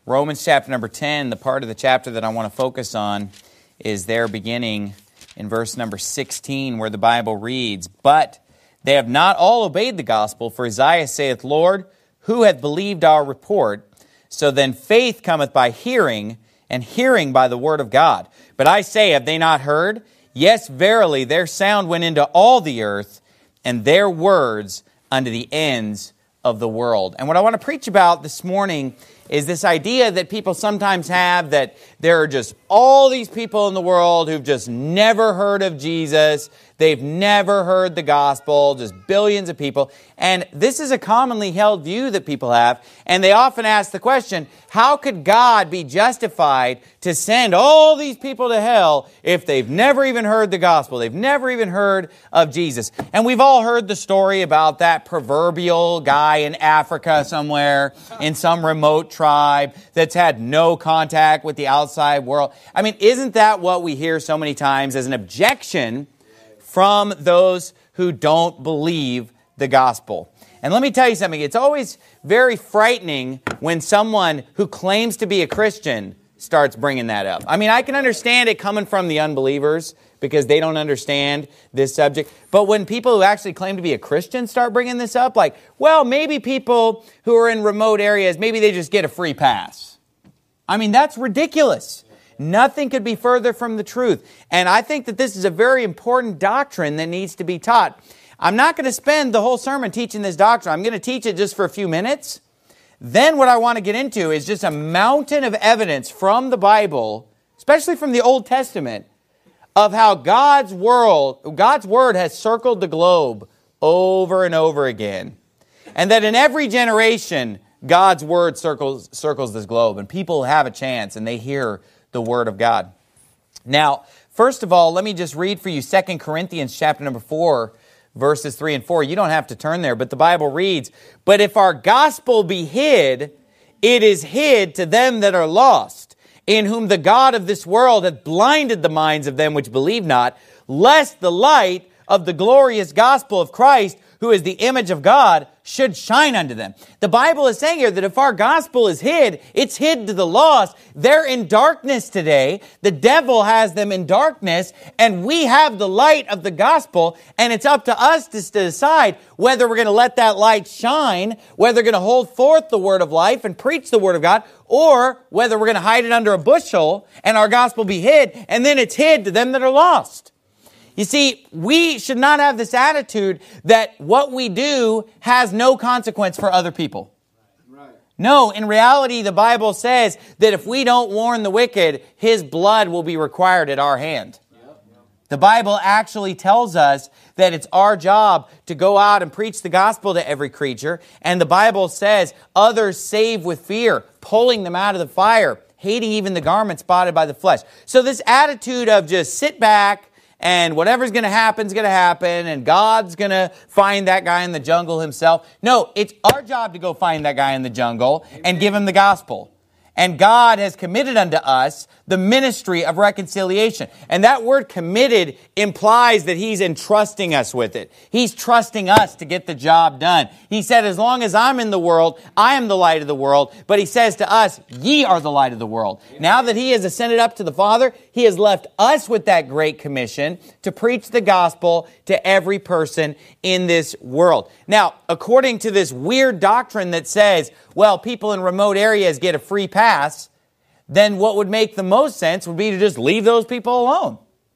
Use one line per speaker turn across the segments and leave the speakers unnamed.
Romans chapter number 10, the part of the chapter that I want to focus on is there beginning in verse number 16 where the Bible reads, "But they have not all obeyed the gospel, for Isaiah saith, Lord, who hath believed our report? So then faith cometh by hearing, and hearing by the word of God. But I say, have they not heard? Yes, verily, their sound went into all the earth, and their words unto the ends of the world." And what I want to preach about this morning is this idea that people sometimes have that there are just all these people in the world who've just never heard of Jesus. They've never heard the gospel, just billions of people. And this is a commonly held view that people have. And they often ask the question, how could God be justified to send all these people to hell if they've never even heard the gospel? They've never even heard of Jesus. And we've all heard the story about that proverbial guy in Africa somewhere, in some remote tribe that's had no contact with the outside world. I mean, isn't that what we hear so many times as an objection from those who don't believe the gospel? And let me tell you something. It's always very frightening when someone who claims to be a Christian starts bringing that up. I mean, I can understand it coming from the unbelievers because they don't understand this subject. But when people who actually claim to be a Christian start bringing this up, like, well, maybe people who are in remote areas, maybe they just get a free pass. I mean, that's ridiculous. Nothing could be further from the truth. And I think that this is a very important doctrine that needs to be taught. I'm not going to spend the whole sermon teaching this doctrine. I'm going to teach it just for a few minutes. Then what I want to get into is just a mountain of evidence from the Bible, especially from the Old Testament, of how God's Word has circled the globe over and over again. And that in every generation, God's Word circles this globe. And people have a chance and they hear the Word of God. Now, first of all, let me just read for you 2 Corinthians chapter number 4, verses 3 and 4. You don't have to turn there, but the Bible reads, "But if our gospel be hid, it is hid to them that are lost, in whom the God of this world hath blinded the minds of them which believe not, lest the light of the glorious gospel of Christ, who is the image of God, should shine unto them." The Bible is saying here that if our gospel is hid, it's hid to the lost. They're in darkness today. The devil has them in darkness, and we have the light of the gospel, and it's up to us to decide whether we're going to let that light shine, whether we're going to hold forth the word of life and preach the word of God, or whether we're going to hide it under a bushel and our gospel be hid, and then it's hid to them that are lost. You see, we should not have this attitude that what we do has no consequence for other people. Right. No, in reality, the Bible says that if we don't warn the wicked, his blood will be required at our hand. Yep. The Bible actually tells us that it's our job to go out and preach the gospel to every creature. And the Bible says, others save with fear, pulling them out of the fire, hating even the garment spotted by the flesh. So this attitude of just sit back, and whatever's going to happen is going to happen, and God's going to find that guy in the jungle himself. No, it's our job to go find that guy in the jungle and give him the gospel. And God has committed unto us the ministry of reconciliation. And that word committed implies that He's entrusting us with it. He's trusting us to get the job done. He said, as long as I'm in the world, I am the light of the world. But He says to us, ye are the light of the world. Now that He has ascended up to the Father, He has left us with that great commission to preach the gospel to every person in this world. Now, according to this weird doctrine that says, well, people in remote areas get a free pass, then what would make the most sense would be to just leave those people alone.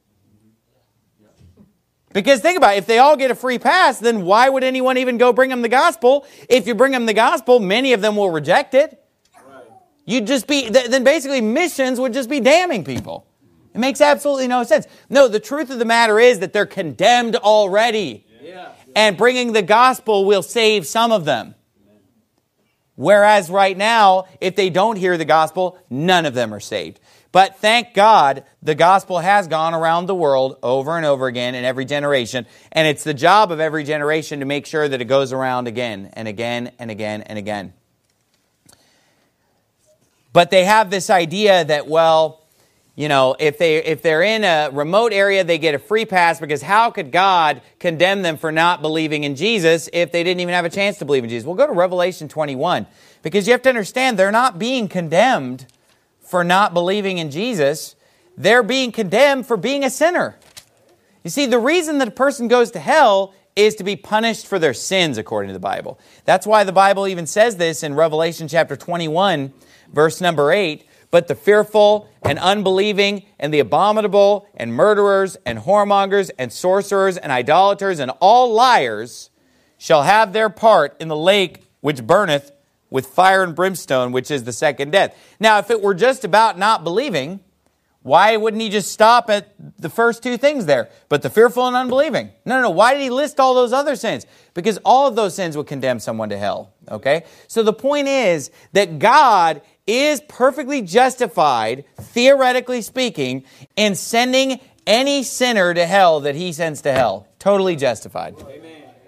Because think about it, if they all get a free pass, then why would anyone even go bring them the gospel? If you bring them the gospel, many of them will reject it. Then basically missions would just be damning people. It makes absolutely no sense. No, the truth of the matter is that they're condemned already. Yeah. And bringing the gospel will save some of them. Whereas right now, if they don't hear the gospel, none of them are saved. But thank God, the gospel has gone around the world over and over again in every generation. And it's the job of every generation to make sure that it goes around again and again and again and again. But they have this idea that, well, if they're in a remote area, they get a free pass, because how could God condemn them for not believing in Jesus if they didn't even have a chance to believe in Jesus? Well, go to Revelation 21, because you have to understand they're not being condemned for not believing in Jesus. They're being condemned for being a sinner. You see, the reason that a person goes to hell is to be punished for their sins, according to the Bible. That's why the Bible even says this in Revelation chapter 21, verse number 8. But the fearful and unbelieving and the abominable and murderers and whoremongers and sorcerers and idolaters and all liars shall have their part in the lake which burneth with fire and brimstone, which is the second death. Now, if it were just about not believing, why wouldn't he just stop at the first two things there? But the fearful and unbelieving. No. Why did he list all those other sins? Because all of those sins would condemn someone to hell. Okay? So the point is that God is perfectly justified, theoretically speaking, in sending any sinner to hell that he sends to hell. Totally justified. Amen.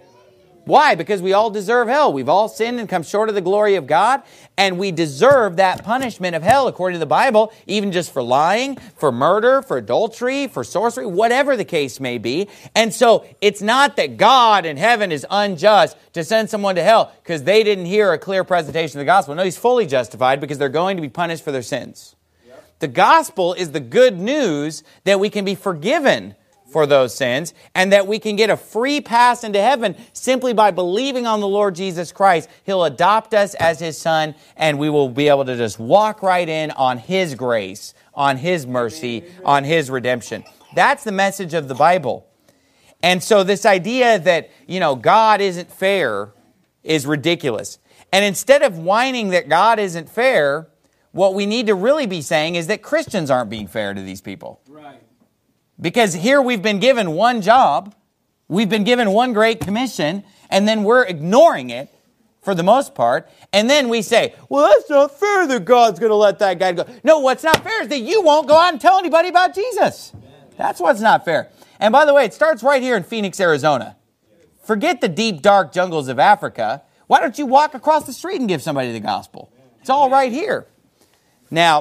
Why? Because we all deserve hell. We've all sinned and come short of the glory of God, and we deserve that punishment of hell according to the Bible, even just for lying, for murder, for adultery, for sorcery, whatever the case may be. And so it's not that God in heaven is unjust to send someone to hell because they didn't hear a clear presentation of the gospel. No, he's fully justified because they're going to be punished for their sins. Yep. The gospel is the good news that we can be forgiven for those sins, and that we can get a free pass into heaven simply by believing on the Lord Jesus Christ. He'll adopt us as His Son, and we will be able to just walk right in on His grace, on His mercy, on His redemption. That's the message of the Bible. And so this idea that, God isn't fair is ridiculous. And instead of whining that God isn't fair, what we need to really be saying is that Christians aren't being fair to these people. Right. Because here we've been given one job, we've been given one great commission, and then we're ignoring it for the most part. And then we say, well, that's not fair that God's going to let that guy go. No, what's not fair is that you won't go out and tell anybody about Jesus. That's what's not fair. And by the way, it starts right here in Phoenix, Arizona. Forget the deep, dark jungles of Africa. Why don't you walk across the street and give somebody the gospel? It's all right here. Now,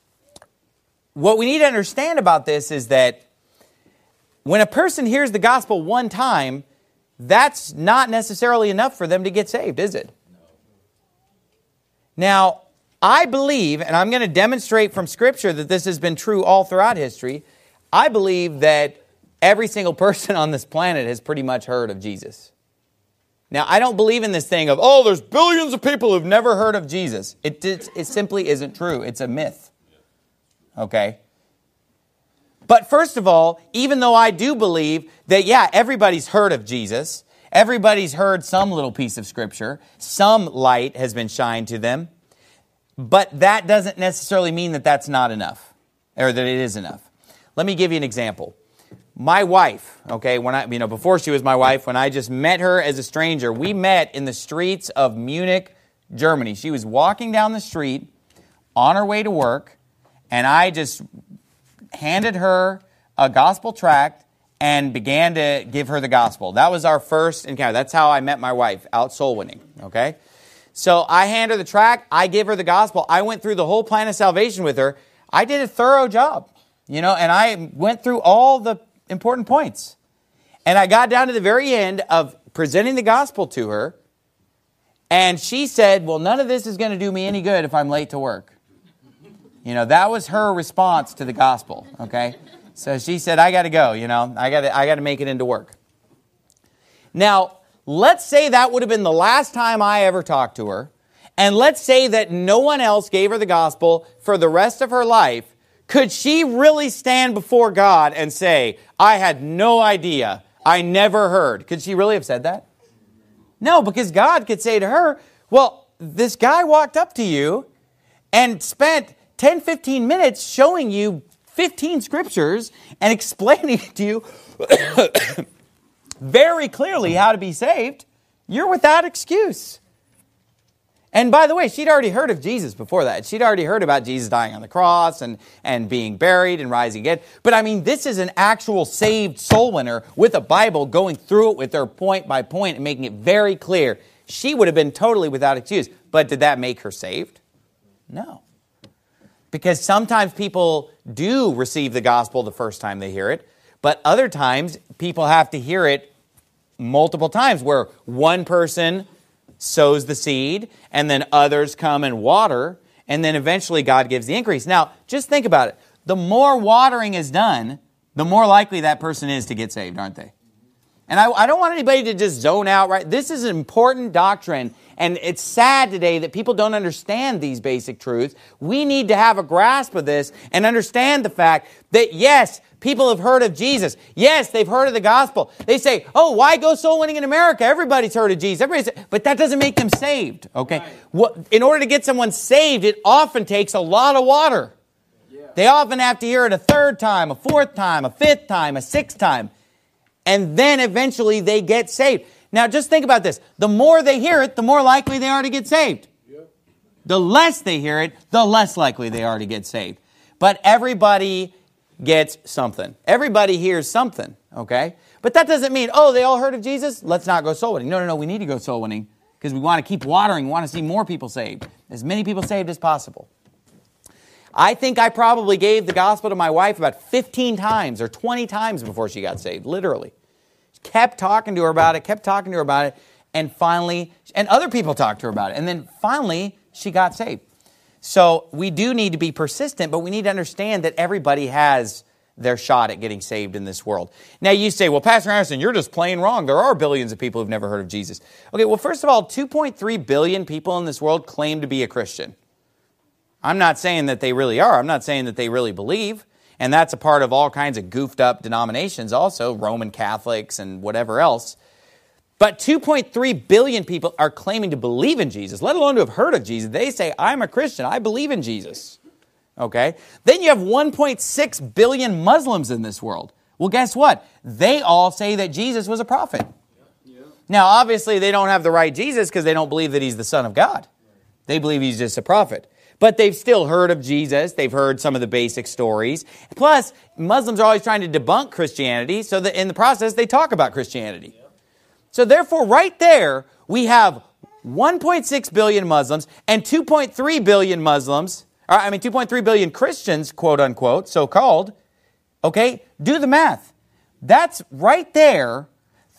what we need to understand about this is that when a person hears the gospel one time, that's not necessarily enough for them to get saved, is it? No. Now, I believe, and I'm going to demonstrate from Scripture that this has been true all throughout history, I believe that every single person on this planet has pretty much heard of Jesus. Now, I don't believe in this thing of, there's billions of people who've never heard of Jesus. It simply isn't true. It's a myth. Okay? But first of all, even though I do believe that, everybody's heard of Jesus, everybody's heard some little piece of Scripture, some light has been shined to them, but that doesn't necessarily mean that that's not enough, or that it is enough. Let me give you an example. My wife, before she was my wife, when I just met her as a stranger, we met in the streets of Munich, Germany. She was walking down the street on her way to work, and I just handed her a gospel tract and began to give her the gospel. That was our first encounter. That's how I met my wife, out soul winning, okay? So I hand her the tract, I give her the gospel. I went through the whole plan of salvation with her. I did a thorough job, and I went through all the important points. And I got down to the very end of presenting the gospel to her, and she said, well, none of this is going to do me any good if I'm late to work. That was her response to the gospel, okay? So she said, I got to go, I got to make it into work. Now, let's say that would have been the last time I ever talked to her, and let's say that no one else gave her the gospel for the rest of her life. Could she really stand before God and say, I had no idea, I never heard? Could she really have said that? No, because God could say to her, well, this guy walked up to you and spent 10, 15 minutes showing you 15 scriptures and explaining to you very clearly how to be saved. You're without excuse. And by the way, she'd already heard of Jesus before that. She'd already heard about Jesus dying on the cross and being buried and rising again. But this is an actual saved soul winner with a Bible going through it with her point by point and making it very clear. She would have been totally without excuse. But did that make her saved? No. Because sometimes people do receive the gospel the first time they hear it, but other times people have to hear it multiple times, where one person sows the seed, and then others come and water, and then eventually God gives the increase. Now, just think about it. The more watering is done, the more likely that person is to get saved, aren't they? And I don't want anybody to just zone out, right? This is an important doctrine, and it's sad today that people don't understand these basic truths. We need to have a grasp of this and understand the fact that, yes, people have heard of Jesus. Yes, they've heard of the gospel. They say, oh, why go soul winning in America? Everybody's heard of Jesus. But that doesn't make them saved, okay? Right. In order to get someone saved, it often takes a lot of water. Yeah. They often have to hear it a third time, a fourth time, a fifth time, a sixth time. And then eventually they get saved. Now just think about this. The more they hear it, the more likely they are to get saved. Yep. The less they hear it, the less likely they are to get saved. But everybody gets something. Everybody hears something, okay? But that doesn't mean, oh, they all heard of Jesus? Let's not go soul winning. No, we need to go soul winning because we want to keep watering. We want to see more people saved. As many people saved as possible. I think I probably gave the gospel to my wife about 15 times or 20 times before she got saved, literally. Kept talking to her about it, and finally, and other people talked to her about it, and then finally, she got saved. So we do need to be persistent, but we need to understand that everybody has their shot at getting saved in this world. Now you say, well, Pastor Anderson, you're just plain wrong. There are billions of people who've never heard of Jesus. Okay, well, first of all, 2.3 billion people in this world claim to be a Christian. I'm not saying that they really are. I'm not saying that they really believe. And that's a part of all kinds of goofed up denominations also, Roman Catholics and whatever else. But 2.3 billion people are claiming to believe in Jesus, let alone to have heard of Jesus. They say, I'm a Christian. I believe in Jesus. Okay? Then you have 1.6 billion Muslims in this world. Well, guess what? They all say that Jesus was a prophet. Yeah. Now, obviously, they don't have the right Jesus because they don't believe that he's the Son of God. They believe he's just a prophet. But they've still heard of Jesus. They've heard some of the basic stories. Plus, Muslims are always trying to debunk Christianity, so that in the process, they talk about Christianity. So therefore, right there, we have 1.6 billion Muslims and 2.3 billion Muslims, 2.3 billion Christians, quote unquote, so-called. Okay, do the math. That's right there,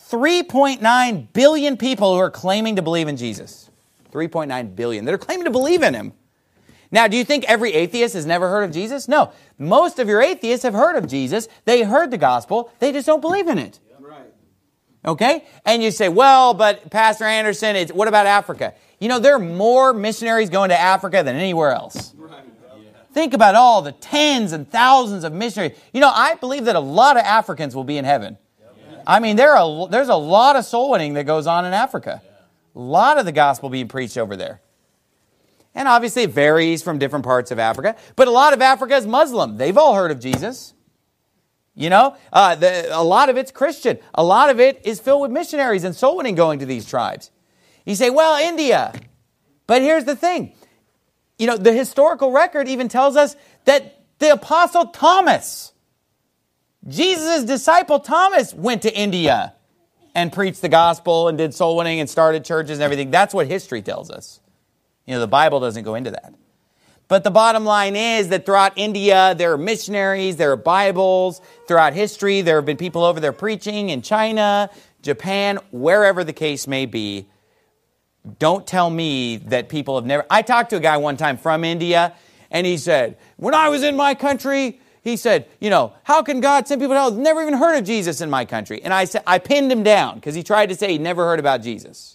3.9 billion people who are claiming to believe in Jesus. 3.9 billion that are claiming to believe in him. Now, do you think every atheist has never heard of Jesus? No. Most of your atheists have heard of Jesus. They heard the gospel. They just don't believe in it. Right. Okay? And you say, well, but Pastor Anderson, what about Africa? You know, there are more missionaries going to Africa than anywhere else. Right. Yeah. Think about all the tens and thousands of missionaries. You know, I believe that a lot of Africans will be in heaven. Yeah. I mean, there's a lot of soul winning that goes on in Africa. Yeah. A lot of the gospel being preached over there. And obviously it varies from different parts of Africa. But a lot of Africa is Muslim. They've all heard of Jesus. You know, a lot of it's Christian. A lot of it is filled with missionaries and soul winning going to these tribes. You say, well, India. But here's the thing. You know, the historical record even tells us that the Apostle Thomas, Jesus' disciple Thomas, went to India and preached the gospel and did soul winning and started churches and everything. That's what history tells us. You know, the Bible doesn't go into that. But the bottom line is that throughout India, there are missionaries, there are Bibles. Throughout history, there have been people over there preaching in China, Japan, wherever the case may be. Don't tell me that people have never... I talked to a guy one time from India, and he said, when I was in my country, he said, you know, how can God send people to hell? I've never even heard of Jesus in my country. And I pinned him down because he tried to say he'd never heard about Jesus.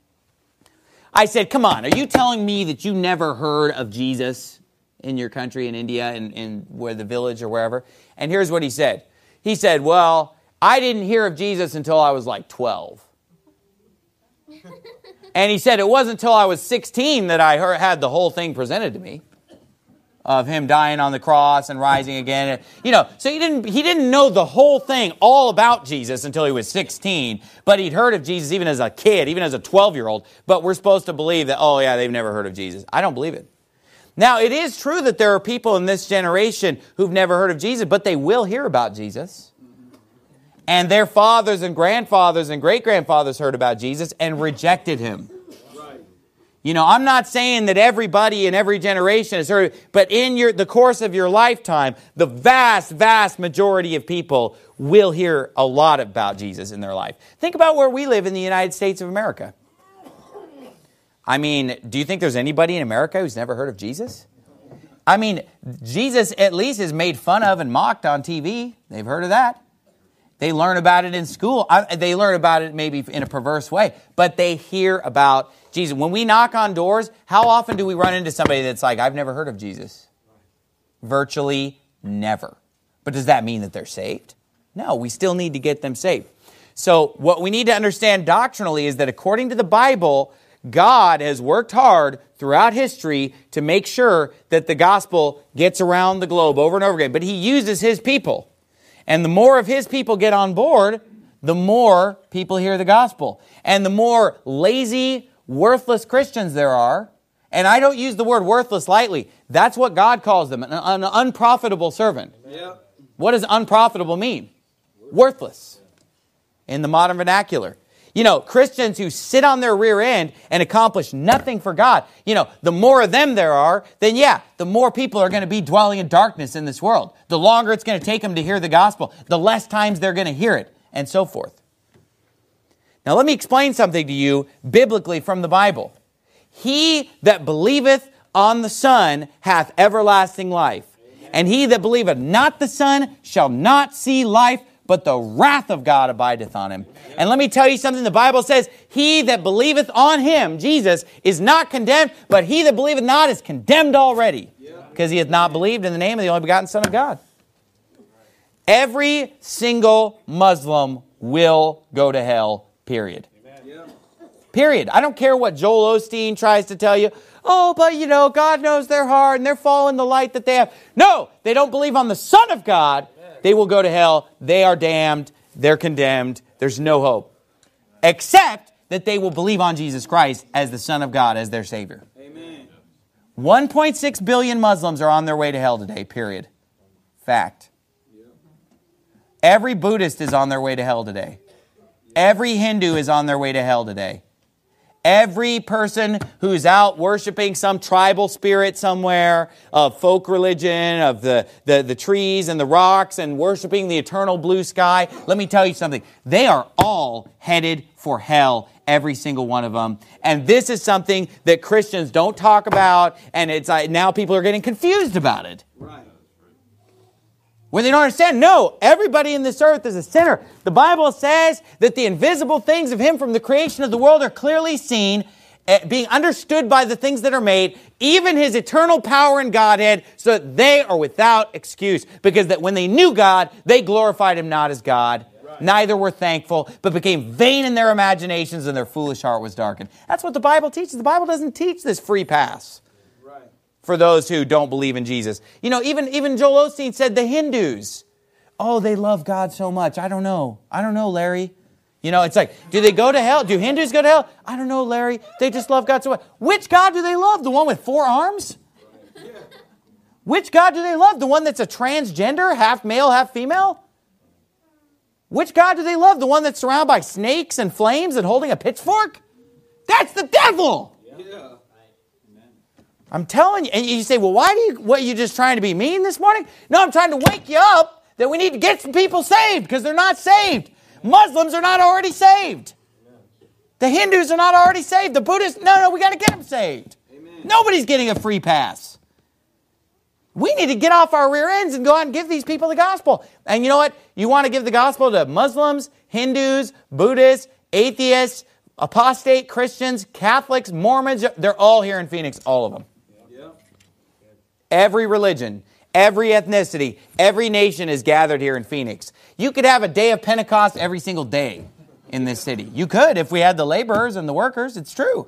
I said, come on, are you telling me that you never heard of Jesus in your country, in India, in where the village or wherever? And here's what he said. He said, well, I didn't hear of Jesus until I was like 12. And he said, it wasn't until I was 16 that I had the whole thing presented to me of him dying on the cross and rising again. You know, so he didn't know the whole thing all about Jesus until he was 16, but he'd heard of Jesus even as a kid, even as a 12-year-old, but we're supposed to believe that, oh yeah, they've never heard of Jesus. I don't believe it. Now, it is true that there are people in this generation who've never heard of Jesus, but they will hear about Jesus. And their fathers and grandfathers and great-grandfathers heard about Jesus and rejected him. You know, I'm not saying that everybody in every generation has heard it, but in the course of your lifetime, the vast, vast majority of people will hear a lot about Jesus in their life. Think about where we live in the United States of America. I mean, do you think there's anybody in America who's never heard of Jesus? I mean, Jesus at least is made fun of and mocked on TV. They've heard of that. They learn about it in school. They learn about it maybe in a perverse way, but they hear about Jesus. When we knock on doors, how often do we run into somebody that's like, I've never heard of Jesus? Virtually never. But does that mean that they're saved? No, we still need to get them saved. So what we need to understand doctrinally is that according to the Bible, God has worked hard throughout history to make sure that the gospel gets around the globe over and over again. But He uses His people. And the more of His people get on board, the more people hear the gospel. And the more lazy, worthless Christians there are, and I don't use the word worthless lightly, that's what God calls them, an unprofitable servant. Yeah. What does unprofitable mean? Worthless in the modern vernacular. You know, Christians who sit on their rear end and accomplish nothing for God, you know, the more of them there are, then yeah, the more people are going to be dwelling in darkness in this world. The longer it's going to take them to hear the gospel, the less times they're going to hear it, and so forth. Now let me explain something to you biblically from the Bible. He that believeth on the Son hath everlasting life. And he that believeth not the Son shall not see life, but the wrath of God abideth on him. And let me tell you something. The Bible says, he that believeth on Him, Jesus, is not condemned, but he that believeth not is condemned already, because he hath not believed in the name of the only begotten Son of God. Every single Muslim will go to hell, period. Period. I don't care what Joel Osteen tries to tell you. Oh, but you know, God knows their heart and they're following the light that they have. No, they don't believe on the Son of God. They will go to hell. They are damned. They're condemned. There's no hope. Except that they will believe on Jesus Christ as the Son of God, as their Savior. Amen. 1.6 billion Muslims are on their way to hell today, period. Fact. Every Buddhist is on their way to hell today. Every Hindu is on their way to hell today. Every person who's out worshiping some tribal spirit somewhere, of folk religion, of the trees and the rocks, and worshiping the eternal blue sky, let me tell you something. They are all headed for hell, every single one of them. And this is something that Christians don't talk about, and it's now people are getting confused about it. Right. When they don't understand, no, everybody in this earth is a sinner. The Bible says that the invisible things of Him from the creation of the world are clearly seen, being understood by the things that are made, even His eternal power and Godhead, so that they are without excuse. Because that when they knew God, they glorified Him not as God, neither were thankful, but became vain in their imaginations, and their foolish heart was darkened. That's what the Bible teaches. The Bible doesn't teach this free pass for those who don't believe in Jesus. You know, even Joel Osteen said the Hindus, oh, they love God so much. I don't know, Larry. You know, it's like, do they go to hell? Do Hindus go to hell? I don't know, Larry. They just love God so much. Which God do they love? The one with 4 arms? Which God do they love? The one that's a transgender, half male, half female? Which God do they love? The one that's surrounded by snakes and flames and holding a pitchfork? That's the devil! Yeah. I'm telling you, and you say, well, what are you just trying to be mean this morning? No, I'm trying to wake you up that we need to get some people saved, because they're not saved. Muslims are not already saved. The Hindus are not already saved. The Buddhists, no, we got to get them saved. Amen. Nobody's getting a free pass. We need to get off our rear ends and go out and give these people the gospel. And you know what? You want to give the gospel to Muslims, Hindus, Buddhists, atheists, apostate Christians, Catholics, Mormons. They're all here in Phoenix, all of them. Every religion, every ethnicity, every nation is gathered here in Phoenix. You could have a day of Pentecost every single day in this city. You could if we had the laborers and the workers. It's true.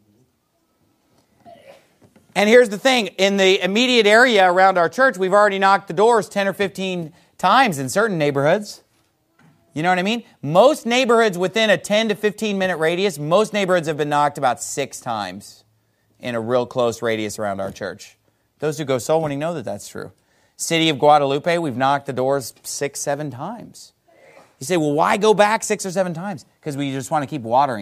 And here's the thing. In the immediate area around our church, we've already knocked the doors 10 or 15 times in certain neighborhoods. You know what I mean? Most neighborhoods within a 10 to 15 minute radius, most neighborhoods have been knocked about 6 times in a real close radius around our church. Those who go soul winning know that that's true. City of Guadalupe, we've knocked the doors 6, 7 times. You say, well, why go back 6 or 7 times? Because we just want to keep watering it.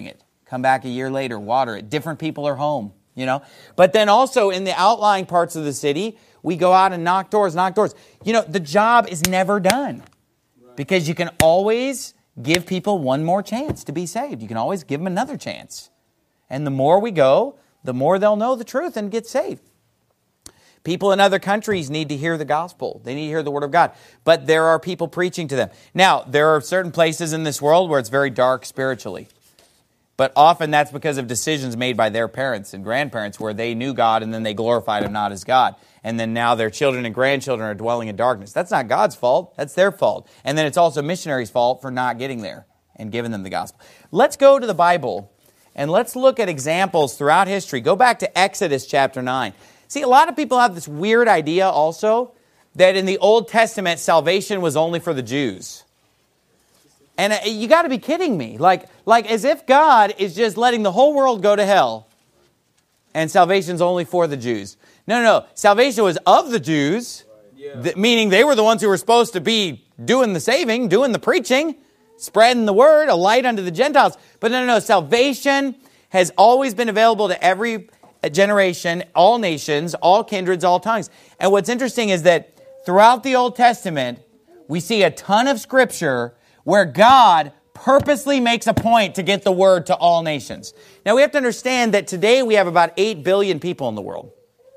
Come back a year later, water it. Different people are home, But then also in the outlying parts of the city, we go out and knock doors. The job is never done because you can always give people one more chance to be saved. You can always give them another chance. And the more we go, the more they'll know the truth and get saved. People in other countries need to hear the gospel. They need to hear the word of God. But there are people preaching to them. Now, there are certain places in this world where it's very dark spiritually. But often that's because of decisions made by their parents and grandparents where they knew God and then they glorified Him not as God. And then now their children and grandchildren are dwelling in darkness. That's not God's fault. That's their fault. And then it's also missionaries' fault for not getting there and giving them the gospel. Let's go to the Bible and let's look at examples throughout history. Go back to Exodus chapter 9. See, a lot of people have this weird idea also that in the Old Testament, salvation was only for the Jews. And you got to be kidding me. Like as if God is just letting the whole world go to hell and salvation's only for the Jews. No. Salvation was of the Jews, meaning they were the ones who were supposed to be doing the saving, doing the preaching, spreading the word, a light unto the Gentiles. But no. Salvation has always been available to every generation, all nations, all kindreds, all tongues. And what's interesting is that throughout the Old Testament, we see a ton of scripture where God purposely makes a point to get the word to all nations. Now we have to understand that today we have about 8 billion people in the world.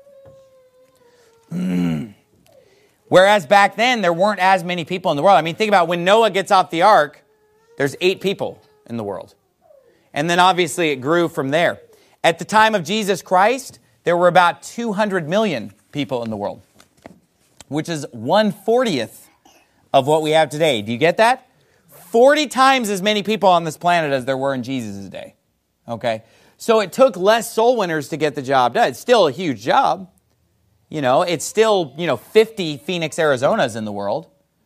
Whereas back then there weren't as many people in the world. I mean, think about when Noah gets off the ark, there's 8 people in the world. And then obviously it grew from there. At the time of Jesus Christ, there were about 200 million people in the world, which is 1/40th of what we have today. Do you get that? 40 times as many people on this planet as there were in Jesus' day. Okay? So it took less soul winners to get the job done. It's still a huge job. It's still, 50 Phoenix, Arizonas in the world.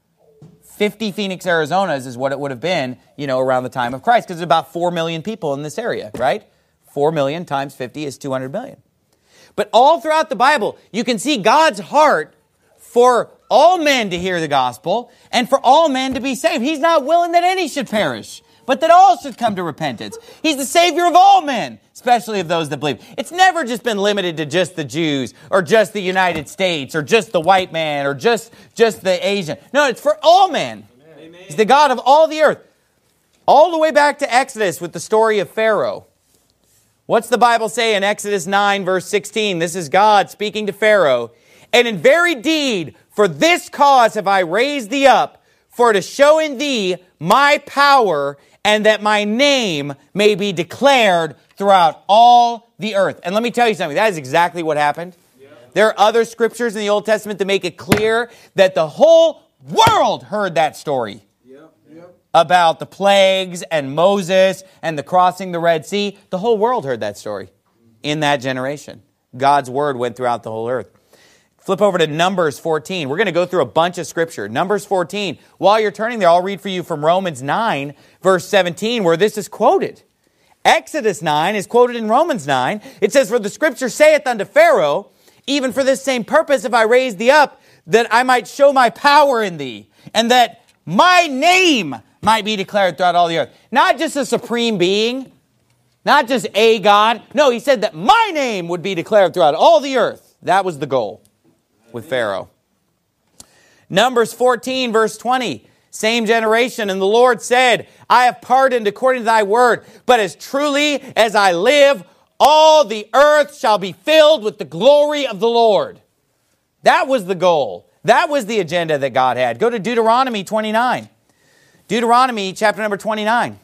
50 Phoenix, Arizonas is what it would have been, around the time of Christ, because there's about 4 million people in this area, right? 4 million times 50 is 200 million. But all throughout the Bible, you can see God's heart for all men to hear the gospel and for all men to be saved. He's not willing that any should perish, but that all should come to repentance. He's the Savior of all men, especially of those that believe. It's never just been limited to just the Jews or just the United States or just the white man or just the Asian. No, it's for all men. Amen. He's the God of all the earth. All the way back to Exodus with the story of Pharaoh. What's the Bible say in Exodus 9, verse 16? This is God speaking to Pharaoh. And in very deed, for this cause have I raised thee up, for to show in thee my power, and that my name may be declared throughout all the earth. And let me tell you something, that is exactly what happened. Yeah. There are other scriptures in the Old Testament that make it clear that the whole world heard that story. About the plagues and Moses and the crossing the Red Sea. The whole world heard that story in that generation. God's word went throughout the whole earth. Flip over to Numbers 14. We're going to go through a bunch of scripture. Numbers 14. While you're turning there, I'll read for you from Romans 9, verse 17, where this is quoted. Exodus 9 is quoted in Romans 9. It says, "For the scripture saith unto Pharaoh, even for this same purpose have I raised thee up, that I might show my power in thee, and that my name might be declared throughout all the earth." Not just a supreme being, not just a God. No, he said that my name would be declared throughout all the earth. That was the goal with Pharaoh. Numbers 14, verse 20. Same generation. "And the Lord said, I have pardoned according to thy word, but as truly as I live, all the earth shall be filled with the glory of the Lord." That was the goal. That was the agenda that God had. Go to Deuteronomy 29. Deuteronomy chapter number 29.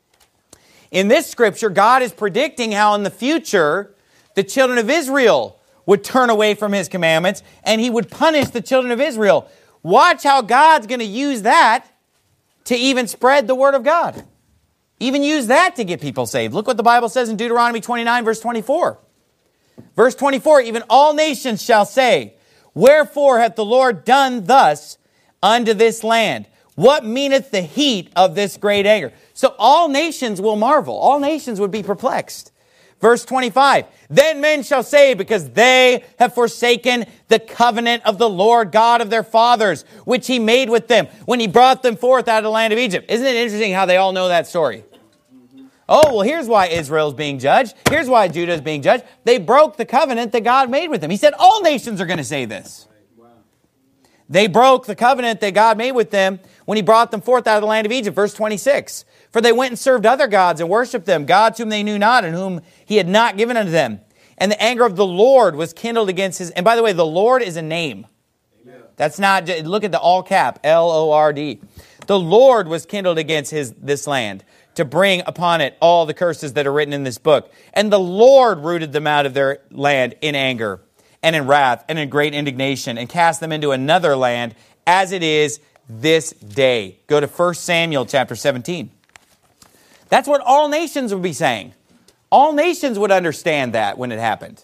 In this scripture, God is predicting how in the future the children of Israel would turn away from His commandments and He would punish the children of Israel. Watch how God's going to use that to even spread the word of God. Even use that to get people saved. Look what the Bible says in Deuteronomy 29, verse 24. Verse 24, "Even all nations shall say, Wherefore hath the Lord done thus unto this land? What meaneth the heat of this great anger?" So all nations will marvel. All nations would be perplexed. Verse 25, "Then men shall say, because they have forsaken the covenant of the Lord God of their fathers, which He made with them when He brought them forth out of the land of Egypt." Isn't it interesting how they all know that story? Oh, well, here's why Israel's being judged. Here's why Judah is being judged. They broke the covenant that God made with them. He said all nations are going to say this. They broke the covenant that God made with them when He brought them forth out of the land of Egypt. Verse 26. For they went and served other gods and worshipped them, gods whom they knew not and whom He had not given unto them. And the anger of the Lord was kindled against His... And by the way, the Lord is a name. Amen. That's not... Look at the all cap, L-O-R-D. The Lord was kindled against this land to bring upon it all the curses that are written in this book. And the Lord rooted them out of their land in anger and in wrath and in great indignation and cast them into another land as it is this day. Go to 1 Samuel chapter 17. That's what all nations would be saying. All nations would understand that when it happened.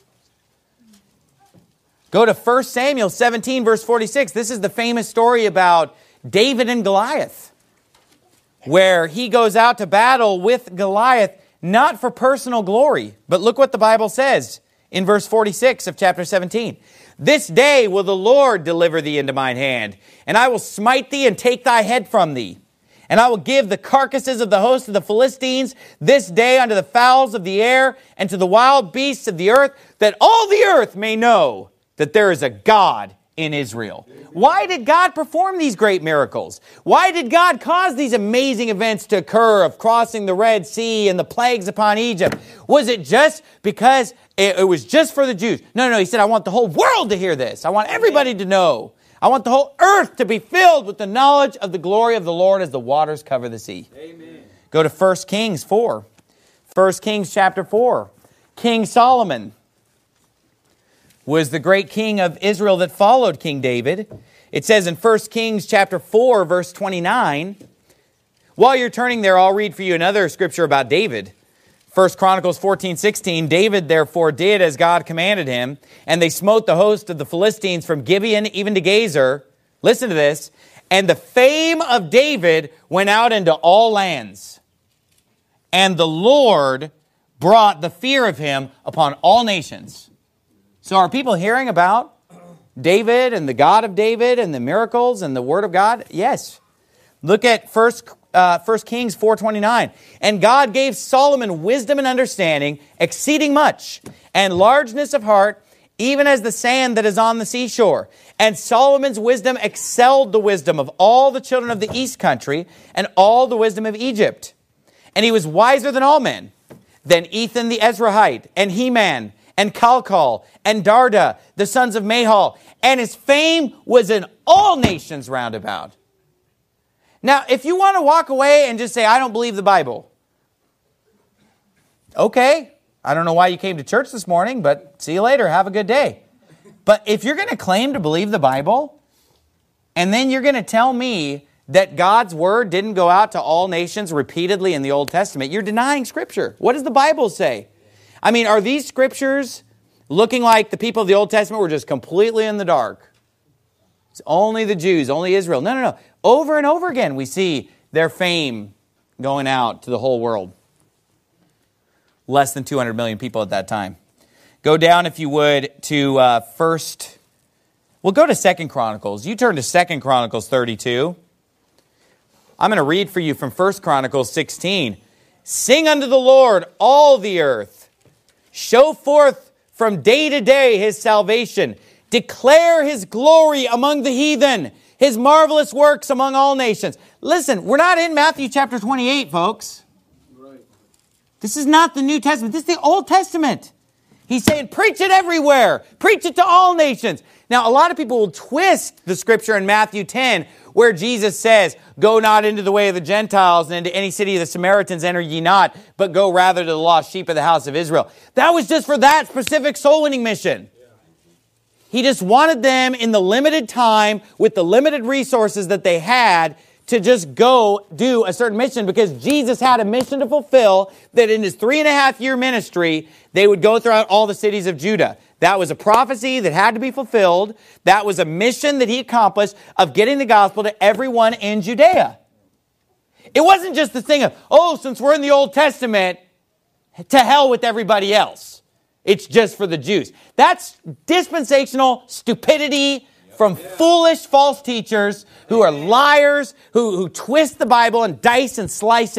Go to 1 Samuel 17 verse 46. This is the famous story about David and Goliath, where he goes out to battle with Goliath, not for personal glory. But look what the Bible says in verse 46 of chapter 17. This day will the Lord deliver thee into mine hand, and I will smite thee and take thy head from thee. And I will give the carcasses of the host of the Philistines this day unto the fowls of the air and to the wild beasts of the earth, that all the earth may know that there is a God in Israel. Why did God perform these great miracles? Why did God cause these amazing events to occur of crossing the Red Sea and the plagues upon Egypt? Was it just because it was just for the Jews? No, He said, I want the whole world to hear this. I want everybody to know. I want the whole earth to be filled with the knowledge of the glory of the Lord as the waters cover the sea. Amen. Go to 1 Kings 4. 1 Kings chapter 4. King Solomon was the great king of Israel that followed King David. It says in 1 Kings chapter 4, verse 29. While you're turning there, I'll read for you another scripture about David. 1 Chronicles 14:16, David therefore did as God commanded him, and they smote the host of the Philistines from Gibeon even to Gazer. Listen to this. And the fame of David went out into all lands. And the Lord brought the fear of him upon all nations. So are people hearing about David and the God of David and the miracles and the Word of God? Yes. Look at 1 Kings 4:29. And God gave Solomon wisdom and understanding, exceeding much, and largeness of heart, even as the sand that is on the seashore. And Solomon's wisdom excelled the wisdom of all the children of the east country and all the wisdom of Egypt. And he was wiser than all men, than Ethan the Ezrahite, and Heman, and Calcol, and Darda, the sons of Mahal. And his fame was in all nations round about. Now, if you want to walk away and just say, I don't believe the Bible, okay. I don't know why you came to church this morning, but see you later. Have a good day. But if you're going to claim to believe the Bible, and then you're going to tell me that God's Word didn't go out to all nations repeatedly in the Old Testament, you're denying Scripture. What does the Bible say? I mean, are these Scriptures looking like the people of the Old Testament were just completely in the dark? It's only the Jews, only Israel. No. Over and over again, we see their fame going out to the whole world. Less than 200 million people at that time. Go down, if you would, to go to 2 Chronicles. You turn to 2 Chronicles 32. I'm going to read for you from 1 Chronicles 16. Sing unto the Lord, all the earth. Show forth from day to day His salvation. Declare His glory among the heathen, His marvelous works among all nations. Listen, we're not in Matthew chapter 28, folks. Right. This is not the New Testament. This is the Old Testament. He's saying, preach it everywhere. Preach it to all nations. Now, a lot of people will twist the scripture in Matthew 10, where Jesus says, go not into the way of the Gentiles, and into any city of the Samaritans enter ye not, but go rather to the lost sheep of the house of Israel. That was just for that specific soul winning mission. He just wanted them in the limited time, with the limited resources that they had, to just go do a certain mission, because Jesus had a mission to fulfill, that in His 3.5-year ministry, they would go throughout all the cities of Judah. That was a prophecy that had to be fulfilled. That was a mission that He accomplished of getting the gospel to everyone in Judea. It wasn't just the thing of, since we're in the Old Testament, to hell with everybody else. It's just for the Jews. That's dispensational stupidity from foolish false teachers who are liars, who twist the Bible and dice and slice it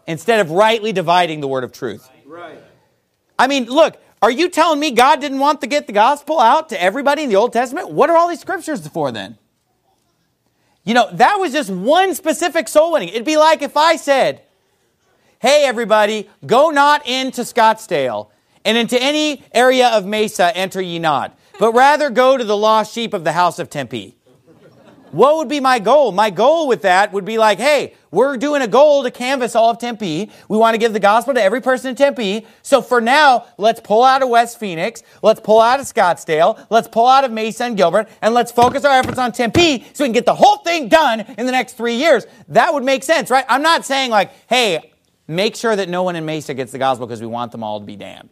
instead of rightly dividing the word of truth.
Right.
I mean, look, are you telling me God didn't want to get the gospel out to everybody in the Old Testament? What are all these scriptures for then? You know, that was just one specific soul winning. It'd be like if I said, hey, everybody, go not into Scottsdale, and into any area of Mesa enter ye not, but rather go to the lost sheep of the house of Tempe. What would be my goal? My goal with that would be like, hey, we're doing a goal to canvass all of Tempe. We want to give the gospel to every person in Tempe. So for now, let's pull out of West Phoenix. Let's pull out of Scottsdale. Let's pull out of Mesa and Gilbert. And let's focus our efforts on Tempe so we can get the whole thing done in the next 3 years. That would make sense, right? I'm not saying like, hey, make sure that no one in Mesa gets the gospel because we want them all to be damned.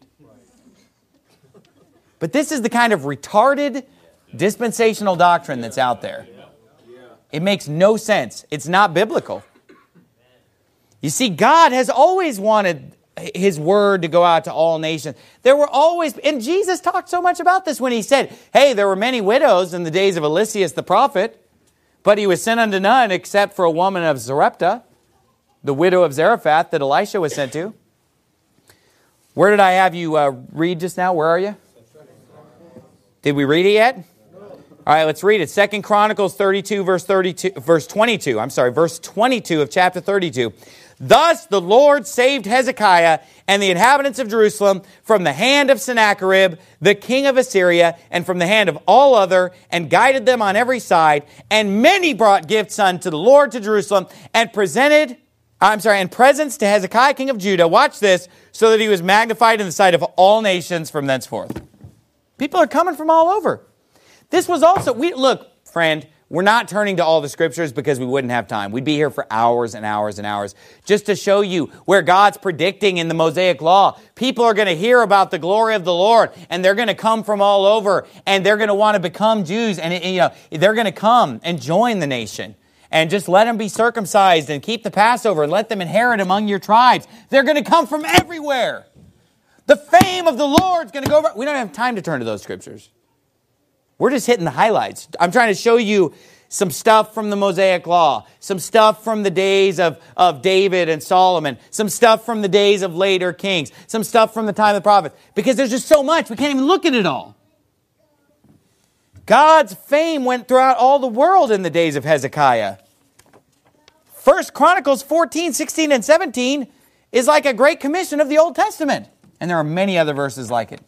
But this is the kind of retarded dispensational doctrine that's out there. It makes no sense. It's not biblical. You see, God has always wanted His word to go out to all nations. There were always, and Jesus talked so much about this when He said, hey, there were many widows in the days of Eliseus the prophet, but he was sent unto none except for a woman of Zarephath, the widow of Zarephath that Elisha was sent to. Where did I have you read just now? Where are you? Did we read it yet? All right, let's read it. 2 Chronicles 32, verse 22 of chapter 32. Thus the Lord saved Hezekiah and the inhabitants of Jerusalem from the hand of Sennacherib, the king of Assyria, and from the hand of all other, and guided them on every side. And many brought gifts unto the Lord to Jerusalem, and presents to Hezekiah, king of Judah. Watch this, so that he was magnified in the sight of all nations from thenceforth. People are coming from all over. This was also, look, friend, we're not turning to all the scriptures because we wouldn't have time. We'd be here for hours and hours and hours just to show you where God's predicting in the Mosaic Law. People are going to hear about the glory of the Lord, and they're going to come from all over, and they're going to want to become Jews, and they're going to come and join the nation. And just let them be circumcised and keep the Passover and let them inherit among your tribes. They're going to come from everywhere. The fame of the Lord's going to go over. We don't have time to turn to those scriptures. We're just hitting the highlights. I'm trying to show you some stuff from the Mosaic Law, some stuff from the days of David and Solomon, some stuff from the days of later kings, some stuff from the time of the prophets, because there's just so much, we can't even look at it all. God's fame went throughout all the world in the days of Hezekiah. 1 Chronicles 14, 16, and 17 is like a great commission of the Old Testament. And there are many other verses like it.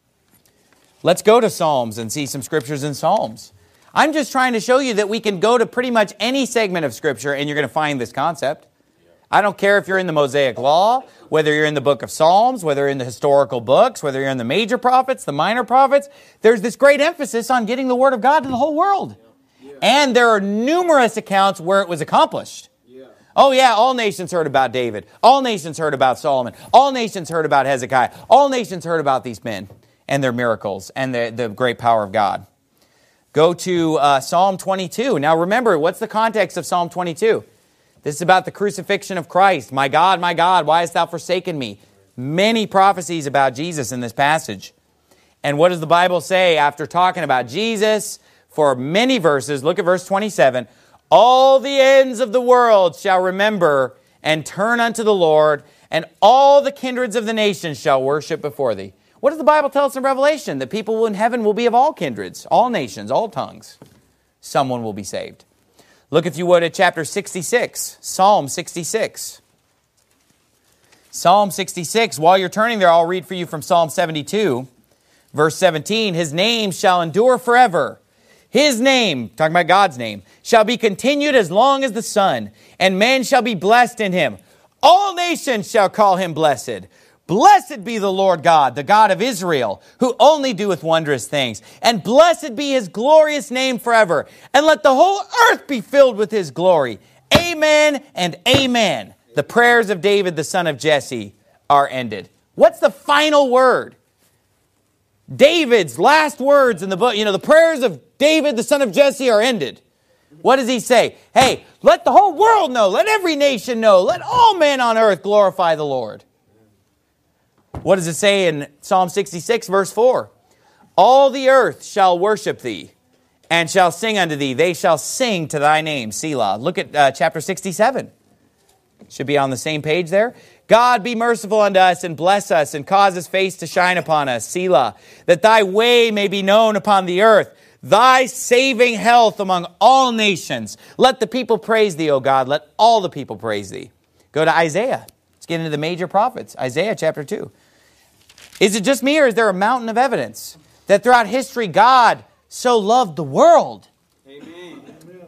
Let's go to Psalms and see some scriptures in Psalms. I'm just trying to show you that we can go to pretty much any segment of Scripture and you're going to find this concept. I don't care if you're in the Mosaic Law, whether you're in the book of Psalms, whether you're in the historical books, whether you're in the major prophets, the minor prophets. There's this great emphasis on getting the Word of God to the whole world. And there are numerous accounts where it was accomplished. Oh yeah, all nations heard about David. All nations heard about Solomon. All nations heard about Hezekiah. All nations heard about these men and their miracles and the great power of God. Go to Psalm 22. Now remember, what's the context of Psalm 22? This is about the crucifixion of Christ. My God, why hast thou forsaken me? Many prophecies about Jesus in this passage. And what does the Bible say after talking about Jesus for many verses? Look at verse 27. All the ends of the world shall remember and turn unto the Lord, and all the kindreds of the nations shall worship before thee. What does the Bible tell us in Revelation? That people in heaven will be of all kindreds, all nations, all tongues. Someone will be saved. Look, if you would, at chapter 66, Psalm 66. Psalm 66. While you're turning there, I'll read for you from Psalm 72, verse 17. His name shall endure forever. His name, talking about God's name, shall be continued as long as the sun, and men shall be blessed in him. All nations shall call him blessed. Blessed be the Lord God, the God of Israel, who only doeth wondrous things. And blessed be his glorious name forever. And let the whole earth be filled with his glory. Amen and amen. The prayers of David, the son of Jesse, are ended. What's the final word? David's last words in the book, the prayers of David, the son of Jesse, are ended. What does he say? Hey, let the whole world know. Let every nation know. Let all men on earth glorify the Lord. What does it say in Psalm 66, verse 4? All the earth shall worship thee and shall sing unto thee. They shall sing to thy name, Selah. Look at chapter 67. Should be on the same page there. God be merciful unto us and bless us and cause his face to shine upon us, Selah, that thy way may be known upon the earth, thy saving health among all nations. Let the people praise thee, O God. Let all the people praise thee. Go to Isaiah. Let's get into the major prophets. Isaiah chapter 2. Is it just me, or is there a mountain of evidence that throughout history God so loved the world?
Amen.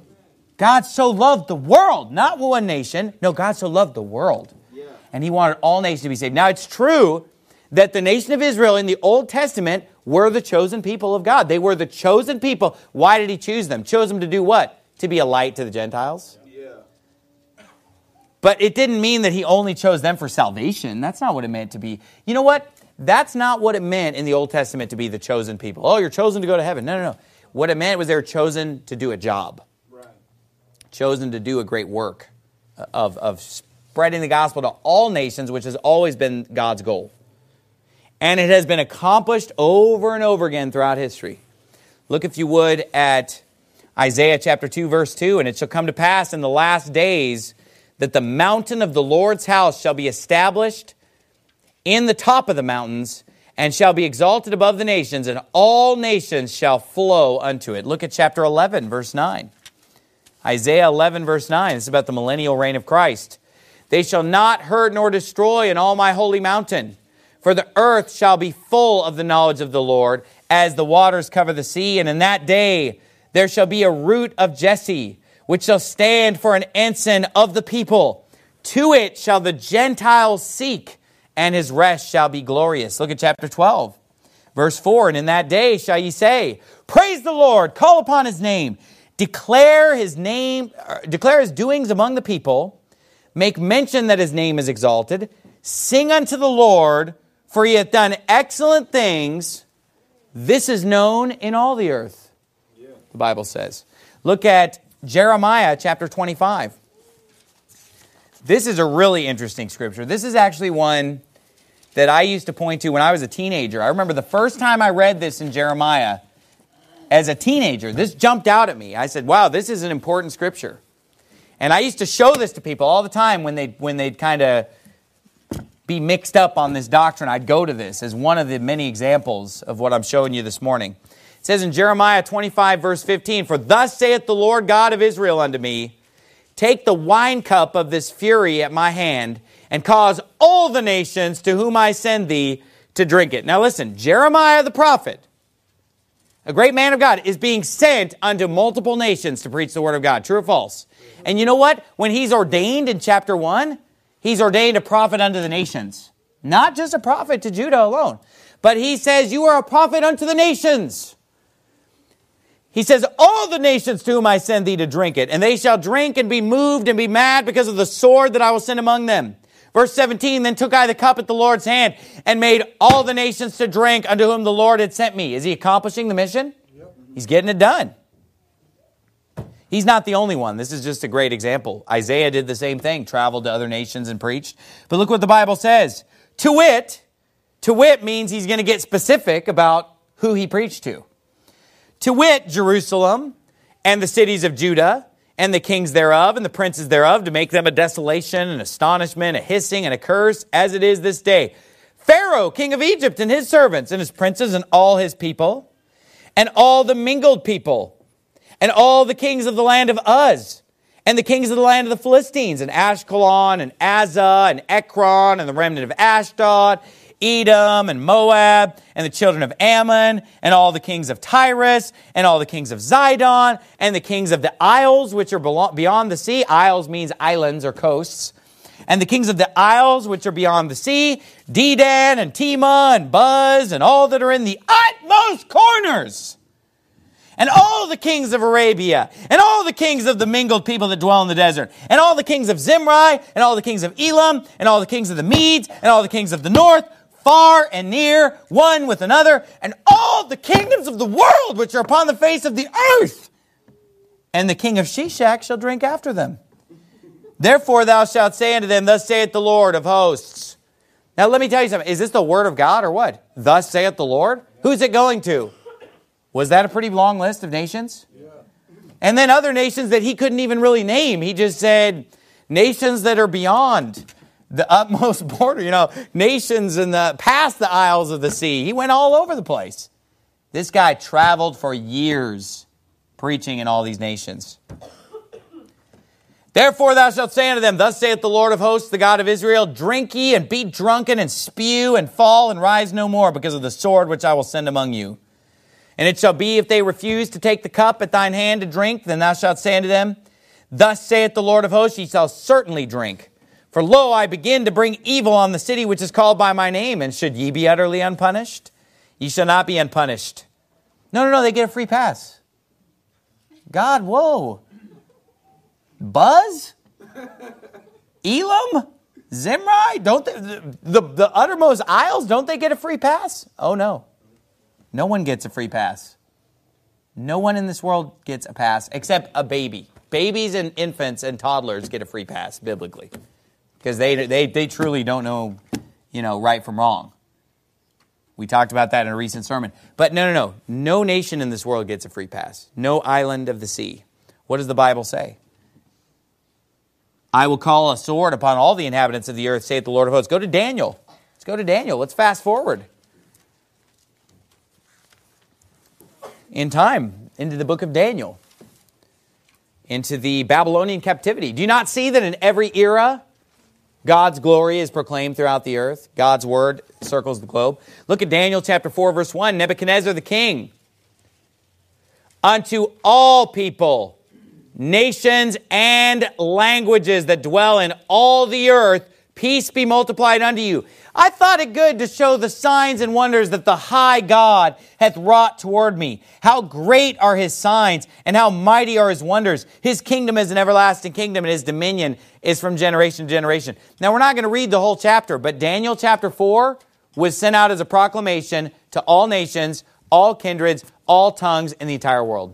God so loved the world, not one nation. No, God so loved the world.
Yeah.
And he wanted all nations to be saved. Now, it's true that the nation of Israel in the Old Testament were the chosen people of God. They were the chosen people. Why did he choose them? Chose them to do what? To be a light to the Gentiles?
Yeah.
But it didn't mean that he only chose them for salvation. That's not what it meant to be. You know what? That's not what it meant in the Old Testament to be the chosen people. Oh, you're chosen to go to heaven. No. What it meant was they were chosen to do a job.
Right.
Chosen to do a great work of spreading the gospel to all nations, which has always been God's goal. And it has been accomplished over and over again throughout history. Look, if you would, at Isaiah chapter 2, verse 2. And it shall come to pass in the last days that the mountain of the Lord's house shall be established in the top of the mountains, and shall be exalted above the nations, and all nations shall flow unto it. Look at chapter 11, verse 9. Isaiah 11, verse 9. This is about the millennial reign of Christ. They shall not hurt nor destroy in all my holy mountain, for the earth shall be full of the knowledge of the Lord, as the waters cover the sea. And in that day there shall be a root of Jesse, which shall stand for an ensign of the people. To it shall the Gentiles seek, and his rest shall be glorious. Look at chapter 12, verse 4. And in that day shall ye say, praise the Lord, call upon his name, declare his doings among the people, make mention that his name is exalted, sing unto the Lord, for he hath done excellent things. This is known in all the earth, the Bible says. Look at Jeremiah chapter 25. This is a really interesting scripture. This is actually one that I used to point to when I was a teenager. I remember the first time I read this in Jeremiah as a teenager. This jumped out at me. I said, wow, this is an important scripture. And I used to show this to people all the time when they'd kind of be mixed up on this doctrine. I'd go to this as one of the many examples of what I'm showing you this morning. It says in Jeremiah 25, verse 15, for thus saith the Lord God of Israel unto me, take the wine cup of this fury at my hand, and cause all the nations to whom I send thee to drink it. Now listen, Jeremiah the prophet, a great man of God, is being sent unto multiple nations to preach the word of God. True or false? And you know what? When he's ordained in chapter 1, he's ordained a prophet unto the nations. Not just a prophet to Judah alone. But he says, you are a prophet unto the nations. He says, all the nations to whom I send thee to drink it, and they shall drink and be moved and be mad because of the sword that I will send among them. Verse 17, then took I the cup at the Lord's hand and made all the nations to drink unto whom the Lord had sent me. Is he accomplishing the mission? Yep. He's getting it done. He's not the only one. This is just a great example. Isaiah did the same thing, traveled to other nations and preached. But look what the Bible says. To wit means he's going to get specific about who he preached to. To wit, Jerusalem and the cities of Judah and the kings thereof and the princes thereof, to make them a desolation, an astonishment, a hissing, and a curse, as it is this day. Pharaoh, king of Egypt, and his servants, and his princes, and all his people, and all the mingled people, and all the kings of the land of Uz, and the kings of the land of the Philistines, and Ashkelon, and Azza, and Ekron, and the remnant of Ashdod, Edom and Moab, and the children of Ammon, and all the kings of Tyrus, and all the kings of Zidon, and the kings of the isles which are beyond the sea. Isles means islands or coasts. And the kings of the isles which are beyond the sea, Dedan and Tema and Buz, and all that are in the utmost corners. And all the kings of Arabia, and all the kings of the mingled people that dwell in the desert, and all the kings of Zimri, and all the kings of Elam, and all the kings of the Medes, and all the kings of the north, far and near, one with another, and all the kingdoms of the world which are upon the face of the earth. And the king of Sheshach shall drink after them. Therefore thou shalt say unto them, thus saith the Lord of hosts. Now let me tell you something. Is this the word of God or what? Thus saith the Lord? Who's it going to? Was that a pretty long list of nations? Yeah. And then other nations that he couldn't even really name. He just said, nations that are beyond the utmost border, nations past the isles of the sea. He went all over the place. This guy traveled for years preaching in all these nations. Therefore thou shalt say unto them, Thus saith the Lord of hosts, the God of Israel, Drink ye and be drunken and spew and fall and rise no more because of the sword which I will send among you. And it shall be, if they refuse to take the cup at thine hand to drink, then thou shalt say unto them, Thus saith the Lord of hosts, Ye shall certainly drink. For lo, I begin to bring evil on the city which is called by my name, and should ye be utterly unpunished? Ye shall not be unpunished. No, they get a free pass. God, whoa. Buzz? Elam? Zimri? Don't they, the uttermost isles, don't they get a free pass? Oh, no. No one gets a free pass. No one in this world gets a pass except a baby. Babies and infants and toddlers get a free pass biblically because they truly don't know, right from wrong. We talked about that in a recent sermon. But no. No nation in this world gets a free pass. No island of the sea. What does the Bible say? I will call a sword upon all the inhabitants of the earth, saith the Lord of hosts. Go to Daniel. Let's go to Daniel. Let's fast forward in time into the book of Daniel, into the Babylonian captivity. Do you not see that in every era, God's glory is proclaimed throughout the earth? God's word circles the globe. Look at Daniel chapter 4, verse 1. Nebuchadnezzar the king, unto all people, nations and languages that dwell in all the earth, peace be multiplied unto you. I thought it good to show the signs and wonders that the high God hath wrought toward me. How great are his signs, and how mighty are his wonders. His kingdom is an everlasting kingdom, and his dominion is from generation to generation. Now, we're not going to read the whole chapter, but Daniel chapter 4 was sent out as a proclamation to all nations, all kindreds, all tongues in the entire world.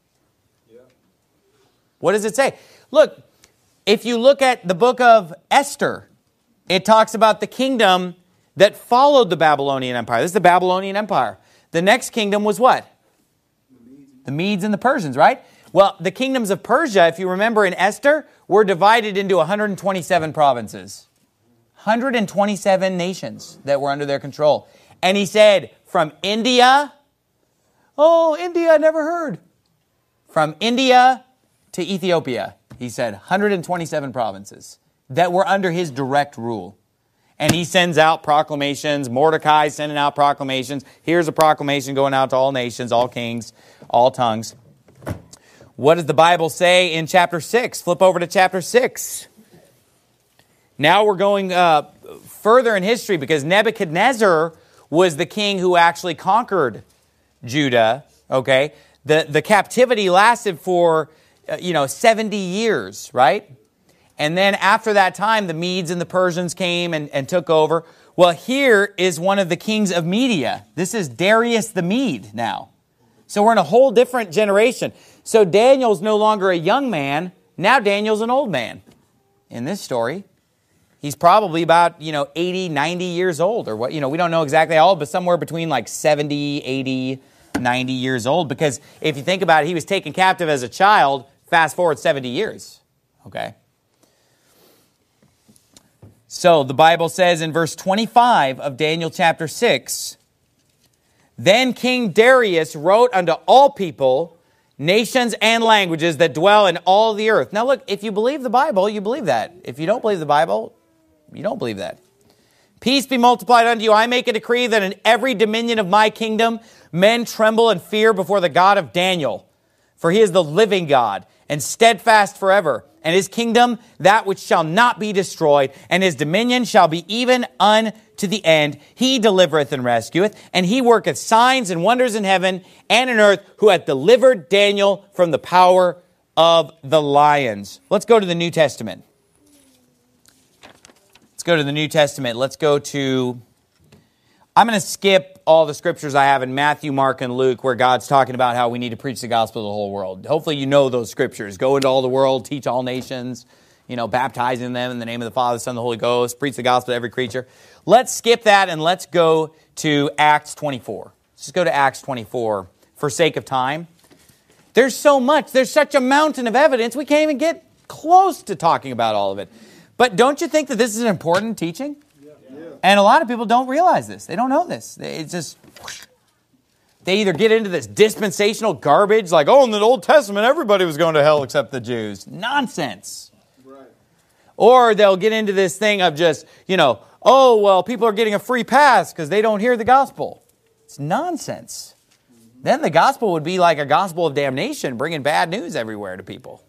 What does it say? Look, if you look at the book of Esther, it talks about the kingdom that followed the Babylonian Empire. This is the Babylonian Empire. The next kingdom was what? The Medes and the Persians, right? Well, the kingdoms of Persia, if you remember in Esther, were divided into 127 provinces. 127 nations that were under their control. And he said, from India, India, I never heard. From India to Ethiopia, he said, 127 provinces that were under his direct rule. And he sends out proclamations. Mordecai sending out proclamations. Here's a proclamation going out to all nations, all kings, all tongues. What does the Bible say in chapter 6? Flip over to chapter 6. Now we're going further in history because Nebuchadnezzar was the king who actually conquered Judah. Okay, the captivity lasted for 70 years, right? And then after that time, the Medes and the Persians came and took over. Well, here is one of the kings of Media. This is Darius the Mede now. So we're in a whole different generation. So Daniel's no longer a young man. Now Daniel's an old man in this story. He's probably about, 80, 90 years old or what, we don't know exactly how old, but somewhere between like 70, 80, 90 years old. Because if you think about it, he was taken captive as a child, fast forward 70 years. Okay. So the Bible says in verse 25 of Daniel chapter 6, Then King Darius wrote unto all people, nations and languages that dwell in all the earth. Now look, if you believe the Bible, you believe that. If you don't believe the Bible, you don't believe that. Peace be multiplied unto you. I make a decree that in every dominion of my kingdom, men tremble and fear before the God of Daniel. For he is the living God and steadfast forever. And his kingdom, that which shall not be destroyed, and his dominion shall be even unto the end. He delivereth and rescueth, and he worketh signs and wonders in heaven and in earth, who hath delivered Daniel from the power of the lions. Let's go to the New Testament. Let's go to the New Testament. Let's go to... I'm going to skip all the scriptures I have in Matthew, Mark, and Luke where God's talking about how we need to preach the gospel to the whole world. Hopefully you know those scriptures. Go into all the world, teach all nations, baptizing them in the name of the Father, the Son, and the Holy Ghost, preach the gospel to every creature. Let's skip that and let's go to Acts 24. Let's just go to Acts 24 for sake of time. There's so much. There's such a mountain of evidence we can't even get close to talking about all of it. But don't you think that this is an important teaching? And a lot of people don't realize this. They don't know this. It's just, they either get into this dispensational garbage, like, oh, in the Old Testament, everybody was going to hell except the Jews. Nonsense. Right. Or they'll get into this thing of just, oh, well, people are getting a free pass because they don't hear the gospel. It's nonsense. Then the gospel would be like a gospel of damnation, bringing bad news everywhere to people.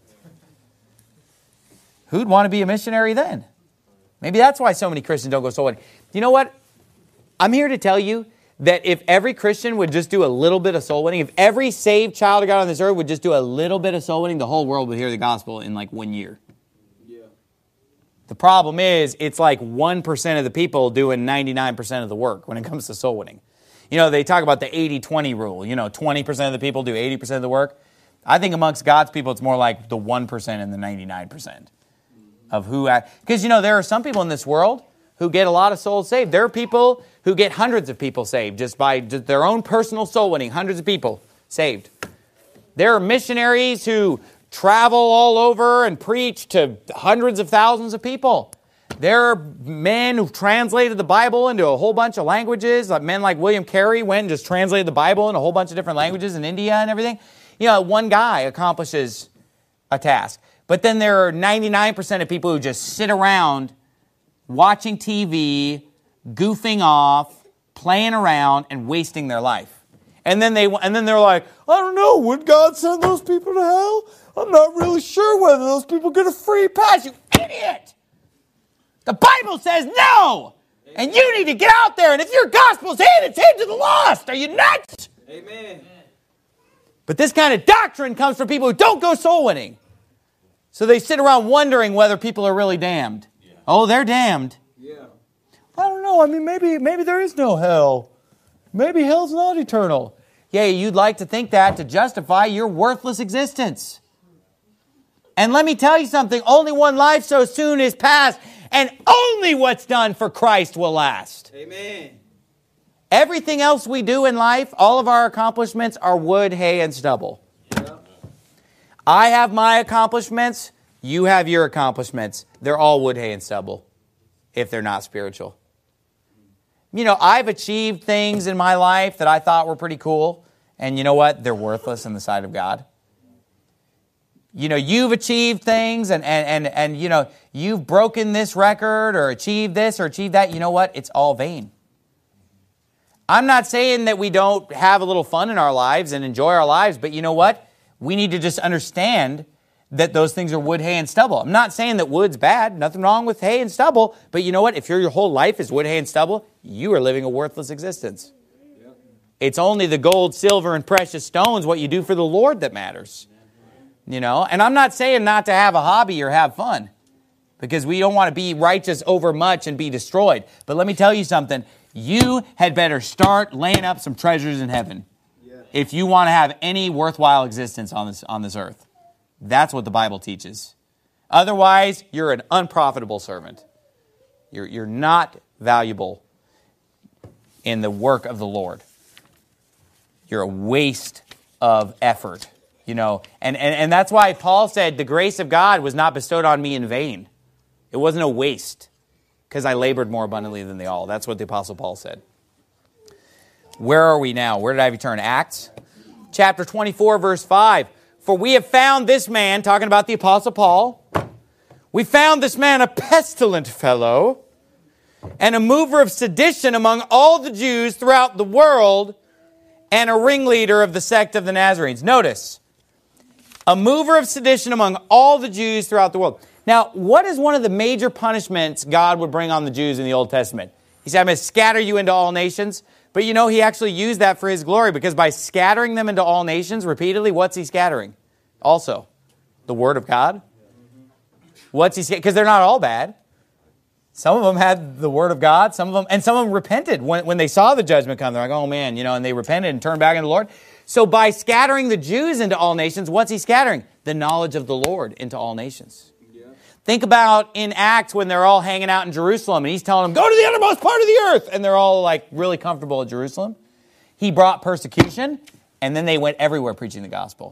Who'd want to be a missionary then? Maybe that's why so many Christians don't go soul winning. You know what? I'm here to tell you that if every Christian would just do a little bit of soul winning, if every saved child of God on this earth would just do a little bit of soul winning, the whole world would hear the gospel in like 1 year. Yeah. The problem is, it's like 1% of the people doing 99% of the work when it comes to soul winning. They talk about the 80-20 rule. 20% of the people do 80% of the work. I think amongst God's people, it's more like the 1% and the 99% of who... Because, there are some people in this world who get a lot of souls saved. There are people who get hundreds of people saved just by their own personal soul winning. Hundreds of people saved. There are missionaries who travel all over and preach to hundreds of thousands of people. There are men who translated the Bible into a whole bunch of languages. Like men like William Carey went and just translated the Bible in a whole bunch of different languages in India and everything. One guy accomplishes a task. But then there are 99% of people who just sit around watching TV, goofing off, playing around, and wasting their life. And then they're like, I don't know, would God send those people to hell? I'm not really sure whether those people get a free pass. You idiot! The Bible says no! And you need to get out there, and if your gospel's aimed, it's aimed to the lost. Are you nuts?
Amen.
But this kind of doctrine comes from people who don't go soul winning. So they sit around wondering whether people are really damned. Yeah. Oh, they're damned. Yeah. I don't know. I mean, maybe there is no hell. Maybe hell's not eternal. Yeah, you'd like to think that to justify your worthless existence. And let me tell you something. Only one life so soon is past. And only what's done for Christ will last.
Amen.
Everything else we do in life, all of our accomplishments are wood, hay, and stubble. Yeah. I have my accomplishments. You have your accomplishments. They're all wood, hay, and stubble if they're not spiritual. I've achieved things in my life that I thought were pretty cool. And you know what? They're worthless in the sight of God. You've achieved things and you've broken this record or achieved this or achieved that. You know what? It's all vain. I'm not saying that we don't have a little fun in our lives and enjoy our lives, but you know what? We need to just understand that those things are wood, hay, and stubble. I'm not saying that wood's bad. Nothing wrong with hay and stubble. But you know what? If your whole life is wood, hay, and stubble, you are living a worthless existence. Yep. It's only the gold, silver, and precious stones, what you do for the Lord, that matters. And I'm not saying not to have a hobby or have fun, because we don't want to be righteous over much and be destroyed. But let me tell you something. You had better start laying up some treasures in heaven if you want to have any worthwhile existence on this earth. That's what the Bible teaches. Otherwise, you're an unprofitable servant. You're not valuable in the work of the Lord. You're a waste of effort. And that's why Paul said the grace of God was not bestowed on me in vain. It wasn't a waste, because I labored more abundantly than they all. That's what the Apostle Paul said. Where are we now? Where did I have you turn? Acts chapter 24, verse 5. For we have found this man, talking about the Apostle Paul, we found this man a pestilent fellow and a mover of sedition among all the Jews throughout the world and a ringleader of the sect of the Nazarenes. Notice, a mover of sedition among all the Jews throughout the world. Now, what is one of the major punishments God would bring on the Jews in the Old Testament? He said, I'm going to scatter you into all nations. But he actually used that for his glory, because by scattering them into all nations repeatedly, what's he scattering? Also, the Word of God. What's he scattering? Because they're not all bad. Some of them had the Word of God, some of them repented when they saw the judgment come. They're like, oh man, and they repented and turned back into the Lord. So by scattering the Jews into all nations, what's he scattering? The knowledge of the Lord into all nations. Think about in Acts when they're all hanging out in Jerusalem and he's telling them, go to the uttermost part of the earth. And they're all like really comfortable at Jerusalem. He brought persecution and then they went everywhere preaching the gospel.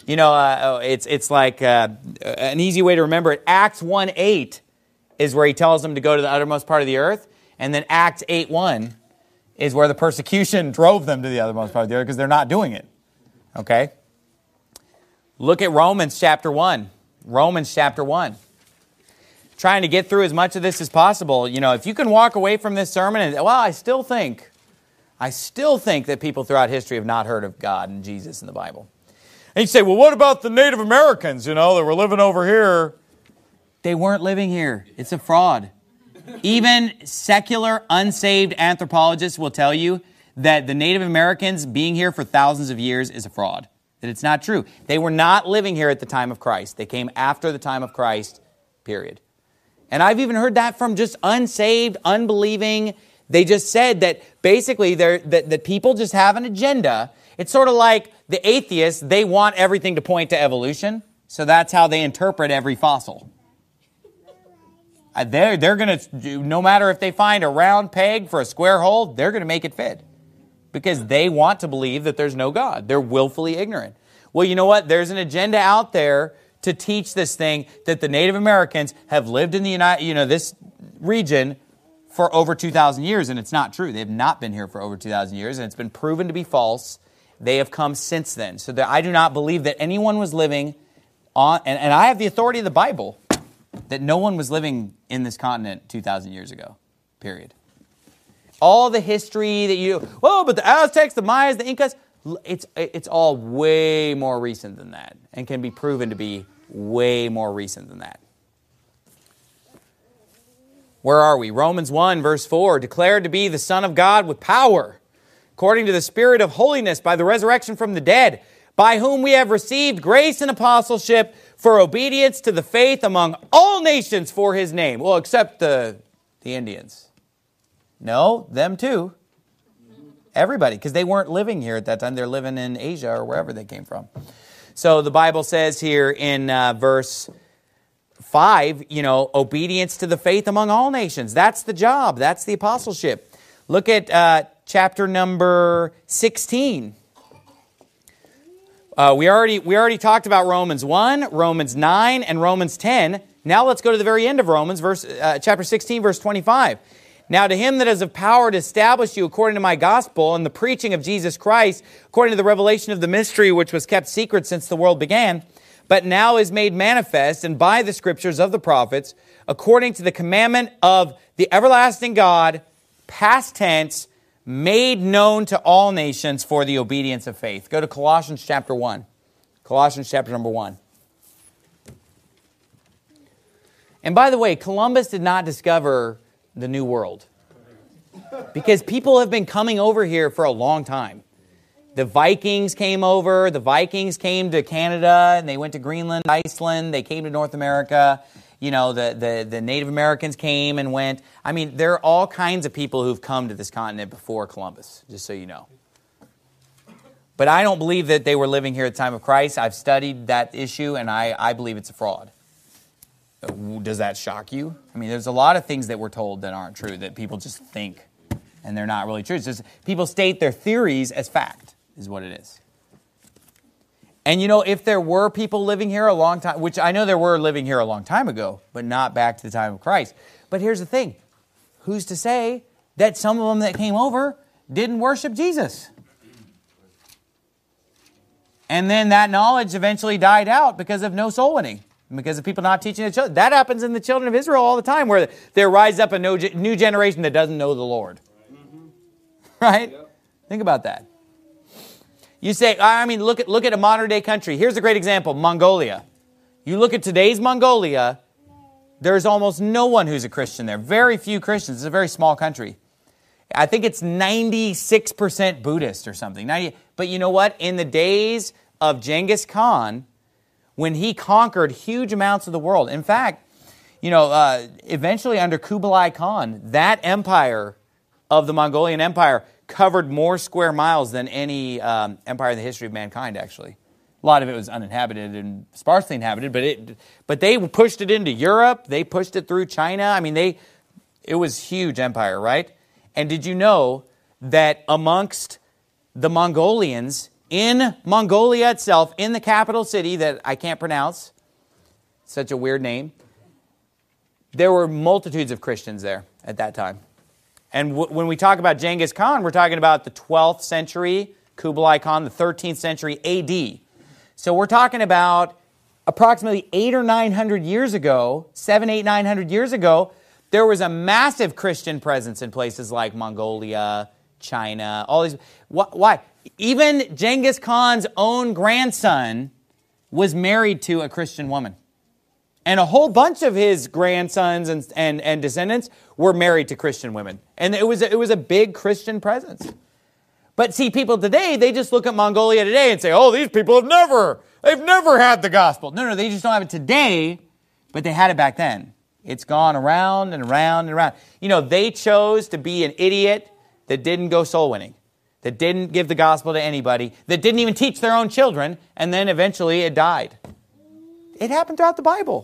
You know, it's like an easy way to remember it. Acts 1:8 is where he tells them to go to the uttermost part of the earth. And then Acts 8:1 is where the persecution drove them to the uttermost part of the earth because they're not doing it. Okay? Look at Romans chapter 1. Romans chapter 1. Trying to get through as much of this as possible. You know, if you can walk away from this sermon and, well, I still think that people throughout history have not heard of God and Jesus in the Bible. And you say, well, what about the Native Americans, you know, that were living over here? They weren't living here. It's a fraud. Even secular, unsaved anthropologists will tell you that the Native Americans being here for thousands of years is a fraud. That it's not true. They were not living here at the time of Christ. They came after the time of Christ, period. And I've even heard that from just unsaved, unbelieving. They just said that basically that people just have an agenda. It's sort of like the atheists, they want everything to point to evolution. So that's how they interpret every fossil. They're going to, no matter if they find a round peg for a square hole, they're going to make it fit. Because they want to believe that there's no God. They're willfully ignorant. Well, you know what? There's an agenda out there to teach this thing that the Native Americans have lived in this region for over 2,000 years, and it's not true. They have not been here for over 2,000 years, and it's been proven to be false. They have come since then. So I do not believe that anyone was living on, and I have the authority of the Bible, that no one was living in this continent 2,000 years ago, period. All the history that but the Aztecs, the Mayas, the Incas, it's all way more recent than that and can be proven to be way more recent than that. Where are we? Romans 1, verse 4, declared to be the Son of God with power, according to the Spirit of holiness, by the resurrection from the dead, by whom we have received grace and apostleship for obedience to the faith among all nations for His name. Well, except the Indians. No, them too. Everybody, because they weren't living here at that time. They're living in Asia or wherever they came from. So the Bible says here in verse 5, obedience to the faith among all nations. That's the job. That's the apostleship. Look at chapter number 16. We already talked about Romans 1, Romans 9, and Romans 10. Now let's go to the very end of Romans, chapter 16, verse 25. Now to Him that has the power to establish you according to my gospel and the preaching of Jesus Christ, according to the revelation of the mystery which was kept secret since the world began, but now is made manifest, and by the scriptures of the prophets, according to the commandment of the everlasting God, past tense, made known to all nations for the obedience of faith. Go to Colossians chapter 1. Colossians chapter number 1. And by the way, Columbus did not discover the New World, because people have been coming over here for a long time. The Vikings came over. The Vikings came to Canada, and they went to Greenland, Iceland. They came to North America. The Native Americans came and went. I mean, there are all kinds of people who've come to this continent before Columbus, just so you know. But I don't believe that they were living here at the time of Christ. I've studied that issue, and I believe it's a fraud. Does that shock you? I mean, there's a lot of things that we're told that aren't true, that people just think, and they're not really true. It's just people state their theories as fact, is what it is. And if there were people living here a long time, which I know there were living here a long time ago, but not back to the time of Christ. But here's the thing. Who's to say that some of them that came over didn't worship Jesus? And then that knowledge eventually died out because of no soul winning. Because of people not teaching the children. That happens in the children of Israel all the time, where there rises up a new generation that doesn't know the Lord. Right? Yep. Think about that. You say, look at a modern day country. Here's a great example, Mongolia. You look at today's Mongolia, there's almost no one who's a Christian there. Very few Christians. It's a very small country. I think it's 96% Buddhist or something. But you know what? In the days of Genghis Khan, when he conquered huge amounts of the world. In fact, eventually under Kublai Khan, that empire of the Mongolian Empire covered more square miles than any empire in the history of mankind, actually. A lot of it was uninhabited and sparsely inhabited, but they pushed it into Europe. They pushed it through China. I mean, it was a huge empire, right? And did you know that amongst the Mongolians, in Mongolia itself, in the capital city that I can't pronounce, such a weird name, there were multitudes of Christians there at that time. And when we talk about Genghis Khan, we're talking about the 12th century, Kublai Khan, the 13th century AD. So we're talking about approximately 800 or 900 years ago, 900 years ago, there was a massive Christian presence in places like Mongolia, China, all these. Why? Even Genghis Khan's own grandson was married to a Christian woman. And a whole bunch of his grandsons and descendants were married to Christian women. And it was a big Christian presence. But see, people today, they just look at Mongolia today and say, oh, these people they've never had the gospel. No, they just don't have it today, but they had it back then. It's gone around and around and around. You know, they chose to be an idiot that didn't go soul winning, that didn't give the gospel to anybody, that didn't even teach their own children, and then eventually it died. It happened throughout the Bible.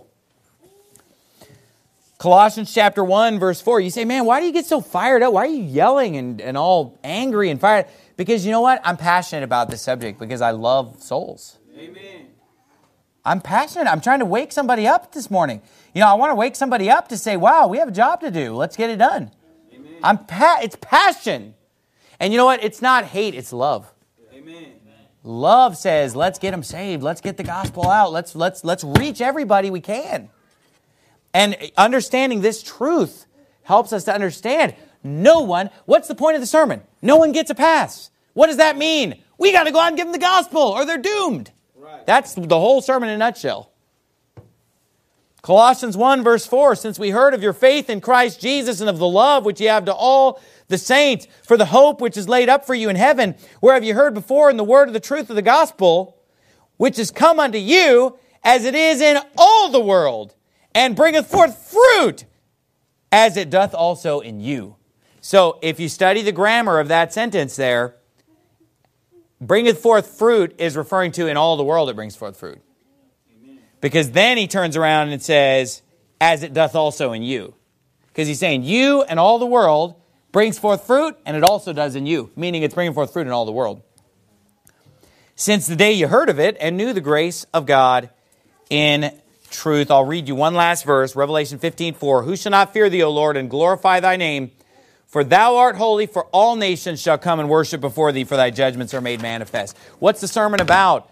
Colossians chapter 1, verse 4. You say, man, why do you get so fired up? Why are you yelling and all angry and fired? Because you know what? I'm passionate about this subject because I love souls. Amen. I'm passionate. I'm trying to wake somebody up this morning. You know, I want to wake somebody up to say, wow, we have a job to do. Let's get it done. Amen. It's passion. And you know what? It's not hate, it's love. Amen. Love says, let's get them saved. Let's get the gospel out. Let's reach everybody we can. And understanding this truth helps us to understand what's the point of the sermon? No one gets a pass. What does that mean? We got to go out and give them the gospel or they're doomed. Right. That's the whole sermon in a nutshell. Colossians 1 verse 4, since we heard of your faith in Christ Jesus and of the love which ye have to all the saints, for the hope which is laid up for you in heaven, whereof you heard before in the word of the truth of the gospel, which is come unto you as it is in all the world, and bringeth forth fruit, as it doth also in you. So if you study the grammar of that sentence there, bringeth forth fruit is referring to in all the world it brings forth fruit. Amen. Because then he turns around and says, as it doth also in you. Because he's saying you and all the world brings forth fruit, and it also does in you, meaning it's bringing forth fruit in all the world. Since the day you heard of it and knew the grace of God in truth. I'll read you one last verse, Revelation 15:4. Who shall not fear thee, O Lord, and glorify thy name? For thou art holy, for all nations shall come and worship before thee, for thy judgments are made manifest. What's the sermon about?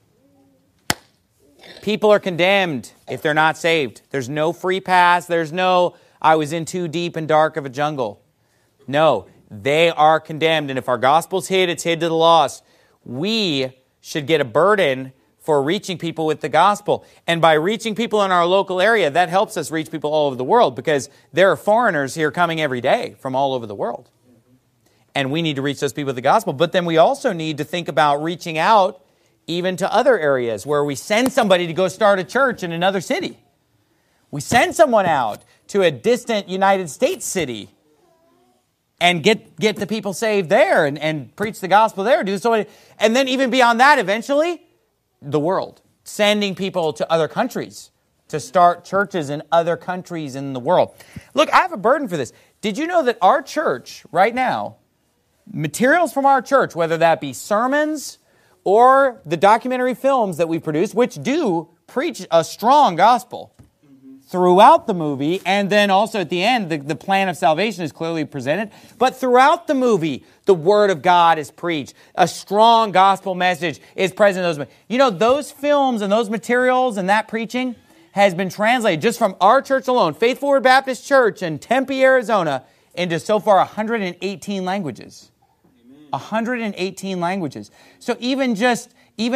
People are condemned if they're not saved. There's no free pass. There's no, I was in too deep and dark of a jungle. No, they are condemned. And if our gospel's hid, it's hid to the lost. We should get a burden for reaching people with the gospel. And by reaching people in our local area, that helps us reach people all over the world because there are foreigners here coming every day from all over the world. And we need to reach those people with the gospel. But then we also need to think about reaching out even to other areas where we send somebody to go start a church in another city. We send someone out to a distant United States city and get the people saved there and preach the gospel there. Do so, and then even beyond that, eventually, the world, sending people to other countries to start churches in other countries in the world. Look, I have a burden for this. Did you know that our church right now, materials from our church, whether that be sermons or the documentary films that we produce, which do preach a strong gospel throughout the movie, and then also at the end, the plan of salvation is clearly presented. But throughout the movie, the Word of God is preached. A strong gospel message is present in those. You know, those films and those materials and that preaching has been translated just from our church alone, Faithful Word Baptist Church in Tempe, Arizona, into so far 118 languages. Amen. 118 languages. So even just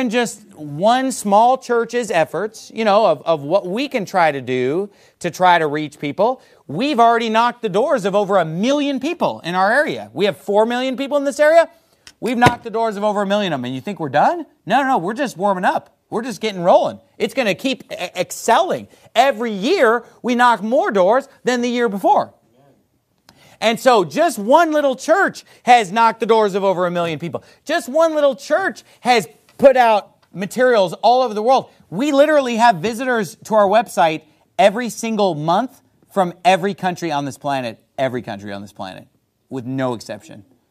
one small church's efforts, you know, of what we can try to do to try to reach people, we've already knocked the doors of over 1 million people in our area. We have 4 million people in this area. We've knocked the doors of over 1 million of them. And you think we're done? No, we're just warming up. We're just getting rolling. It's going to keep excelling. Every year, we knock more doors than the year before. And so just one little church has knocked the doors of over 1 million people. Just one little church has put out materials all over the world. We literally have visitors to our website every single month from every country on this planet, with no exception.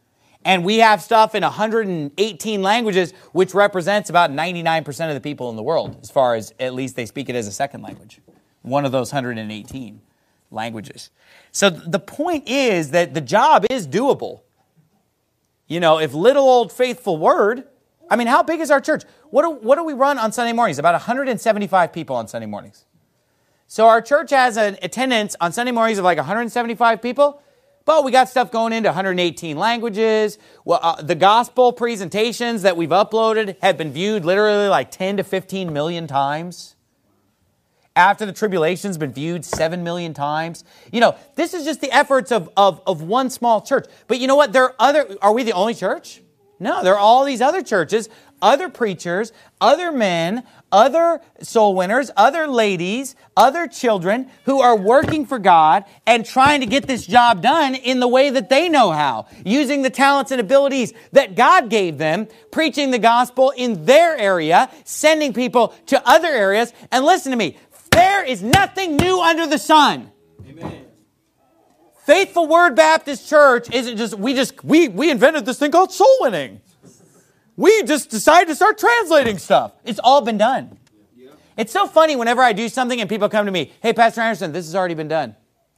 And we have stuff in 118 languages, which represents about 99% of the people in the world, as far as at least they speak it as a second language. One of those 118 languages. So the point is that the job is doable. You know, if little old faithful word, I mean, how big is our church? What do we run on Sunday mornings? About 175 people on Sunday mornings. So our church has an attendance on Sunday mornings of like 175 people. But we got stuff going into 118 languages. Well, the gospel presentations that we've uploaded have been viewed literally like 10 to 15 million times. After the Tribulation's been viewed 7 million times. You know, this is just the efforts of one small church. But you know what? Are we the only church? No, there are all these other churches, other preachers, other men, other soul winners, other ladies, other children who are working for God and trying to get this job done in the way that they know how, using the talents and abilities that God gave them, preaching the gospel in their area, sending people to other areas. And listen to me, there is nothing new under the sun.
Amen.
Faithful Word Baptist Church isn't just, we invented this thing called soul winning. We just decided to start translating stuff. It's all been done. Yeah. It's so funny whenever I do something and people come to me, hey, Pastor Anderson, this has already been done.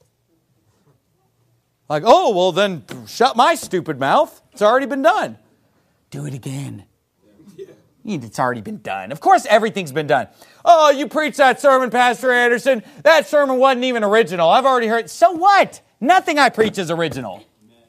Like, oh, well then shut my stupid mouth. It's already been done. Do it again. Yeah. It's already been done. Of course everything's been done. Oh, you preached that sermon, Pastor Anderson. That sermon wasn't even original. I've already heard. So what? Nothing I preach is original.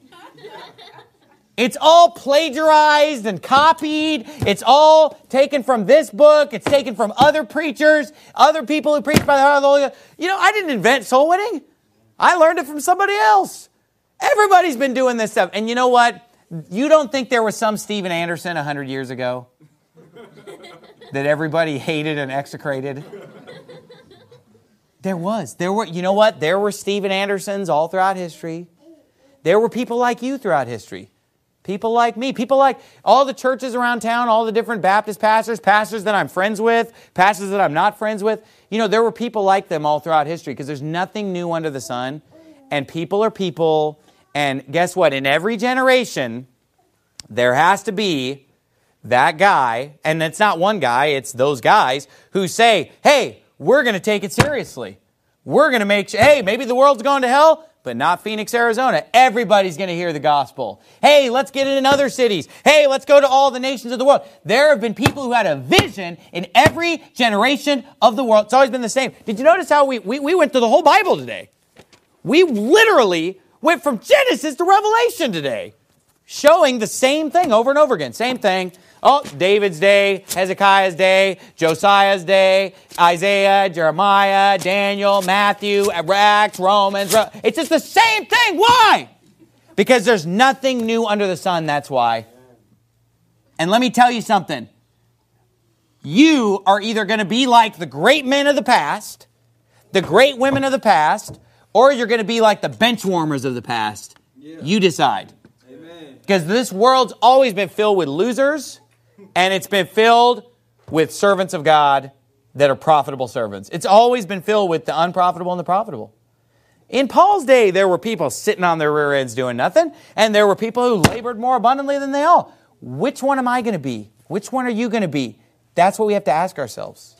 It's all plagiarized and copied. It's all taken from this book. It's taken from other preachers, other people who preach by the heart of the Holy Ghost. You know, I didn't invent soul winning. I learned it from somebody else. Everybody's been doing this stuff. And you know what? You don't think there was some Steven Anderson 100 years ago that everybody hated and execrated? There were, you know what? There were Steven Andersons all throughout history. There were people like you throughout history. People like me, people like all the churches around town, all the different Baptist pastors, pastors that I'm friends with, pastors that I'm not friends with. You know, there were people like them all throughout history because there's nothing new under the sun. And people are people. And guess what? In every generation, there has to be that guy, and it's not one guy, it's those guys who say, hey, we're going to take it seriously. We're going to make sure, hey, maybe the world's going to hell, but not Phoenix, Arizona. Everybody's going to hear the gospel. Hey, let's get it in other cities. Hey, let's go to all the nations of the world. There have been people who had a vision in every generation of the world. It's always been the same. Did you notice how we went through the whole Bible today? We literally went from Genesis to Revelation today, showing the same thing over and over again. Same thing. Oh, David's day, Hezekiah's day, Josiah's day, Isaiah, Jeremiah, Daniel, Matthew, Acts, Romans. It's just the same thing. Why? Because there's nothing new under the sun, that's why. And let me tell you something. You are either going to be like the great men of the past, the great women of the past, or you're going to be like the bench warmers of the past. Yeah. You decide. Because this world's always been filled with losers, and it's been filled with servants of God that are profitable servants. It's always been filled with the unprofitable and the profitable. In Paul's day, there were people sitting on their rear ends doing nothing, and there were people who labored more abundantly than they all. Which one am I going to be? Which one are you going to be? That's what we have to ask ourselves.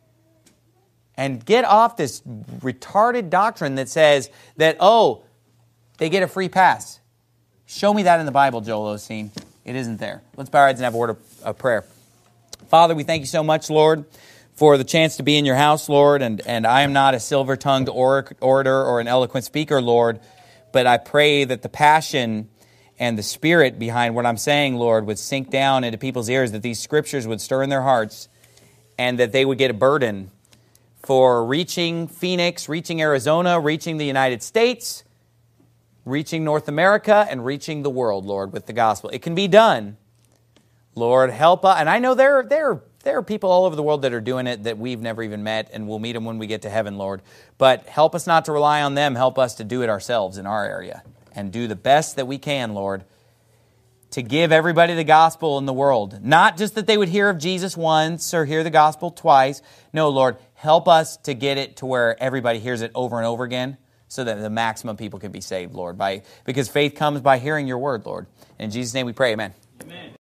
And get off this retarded doctrine that says that, oh, they get a free pass. Show me that in the Bible, Joel Osteen. It isn't there. Let's bow our heads and have a word of prayer. Father, we thank you so much, Lord, for the chance to be in your house, Lord. And I am not a silver-tongued orator or an eloquent speaker, Lord. But I pray that the passion and the spirit behind what I'm saying, Lord, would sink down into people's ears, that these scriptures would stir in their hearts, and that they would get a burden for reaching Phoenix, reaching Arizona, reaching the United States, reaching North America, and reaching the world, Lord, with the gospel. It can be done. Lord, help us. And I know there are people all over the world that are doing it that we've never even met, and we'll meet them when we get to heaven, Lord. But help us not to rely on them. Help us to do it ourselves in our area and do the best that we can, Lord, to give everybody the gospel in the world. Not just that they would hear of Jesus once or hear the gospel twice. No, Lord, help us to get it to where everybody hears it over and over again, so that the maximum people can be saved, Lord. Because faith comes by hearing your word, Lord. In Jesus' name we pray, amen.
Amen.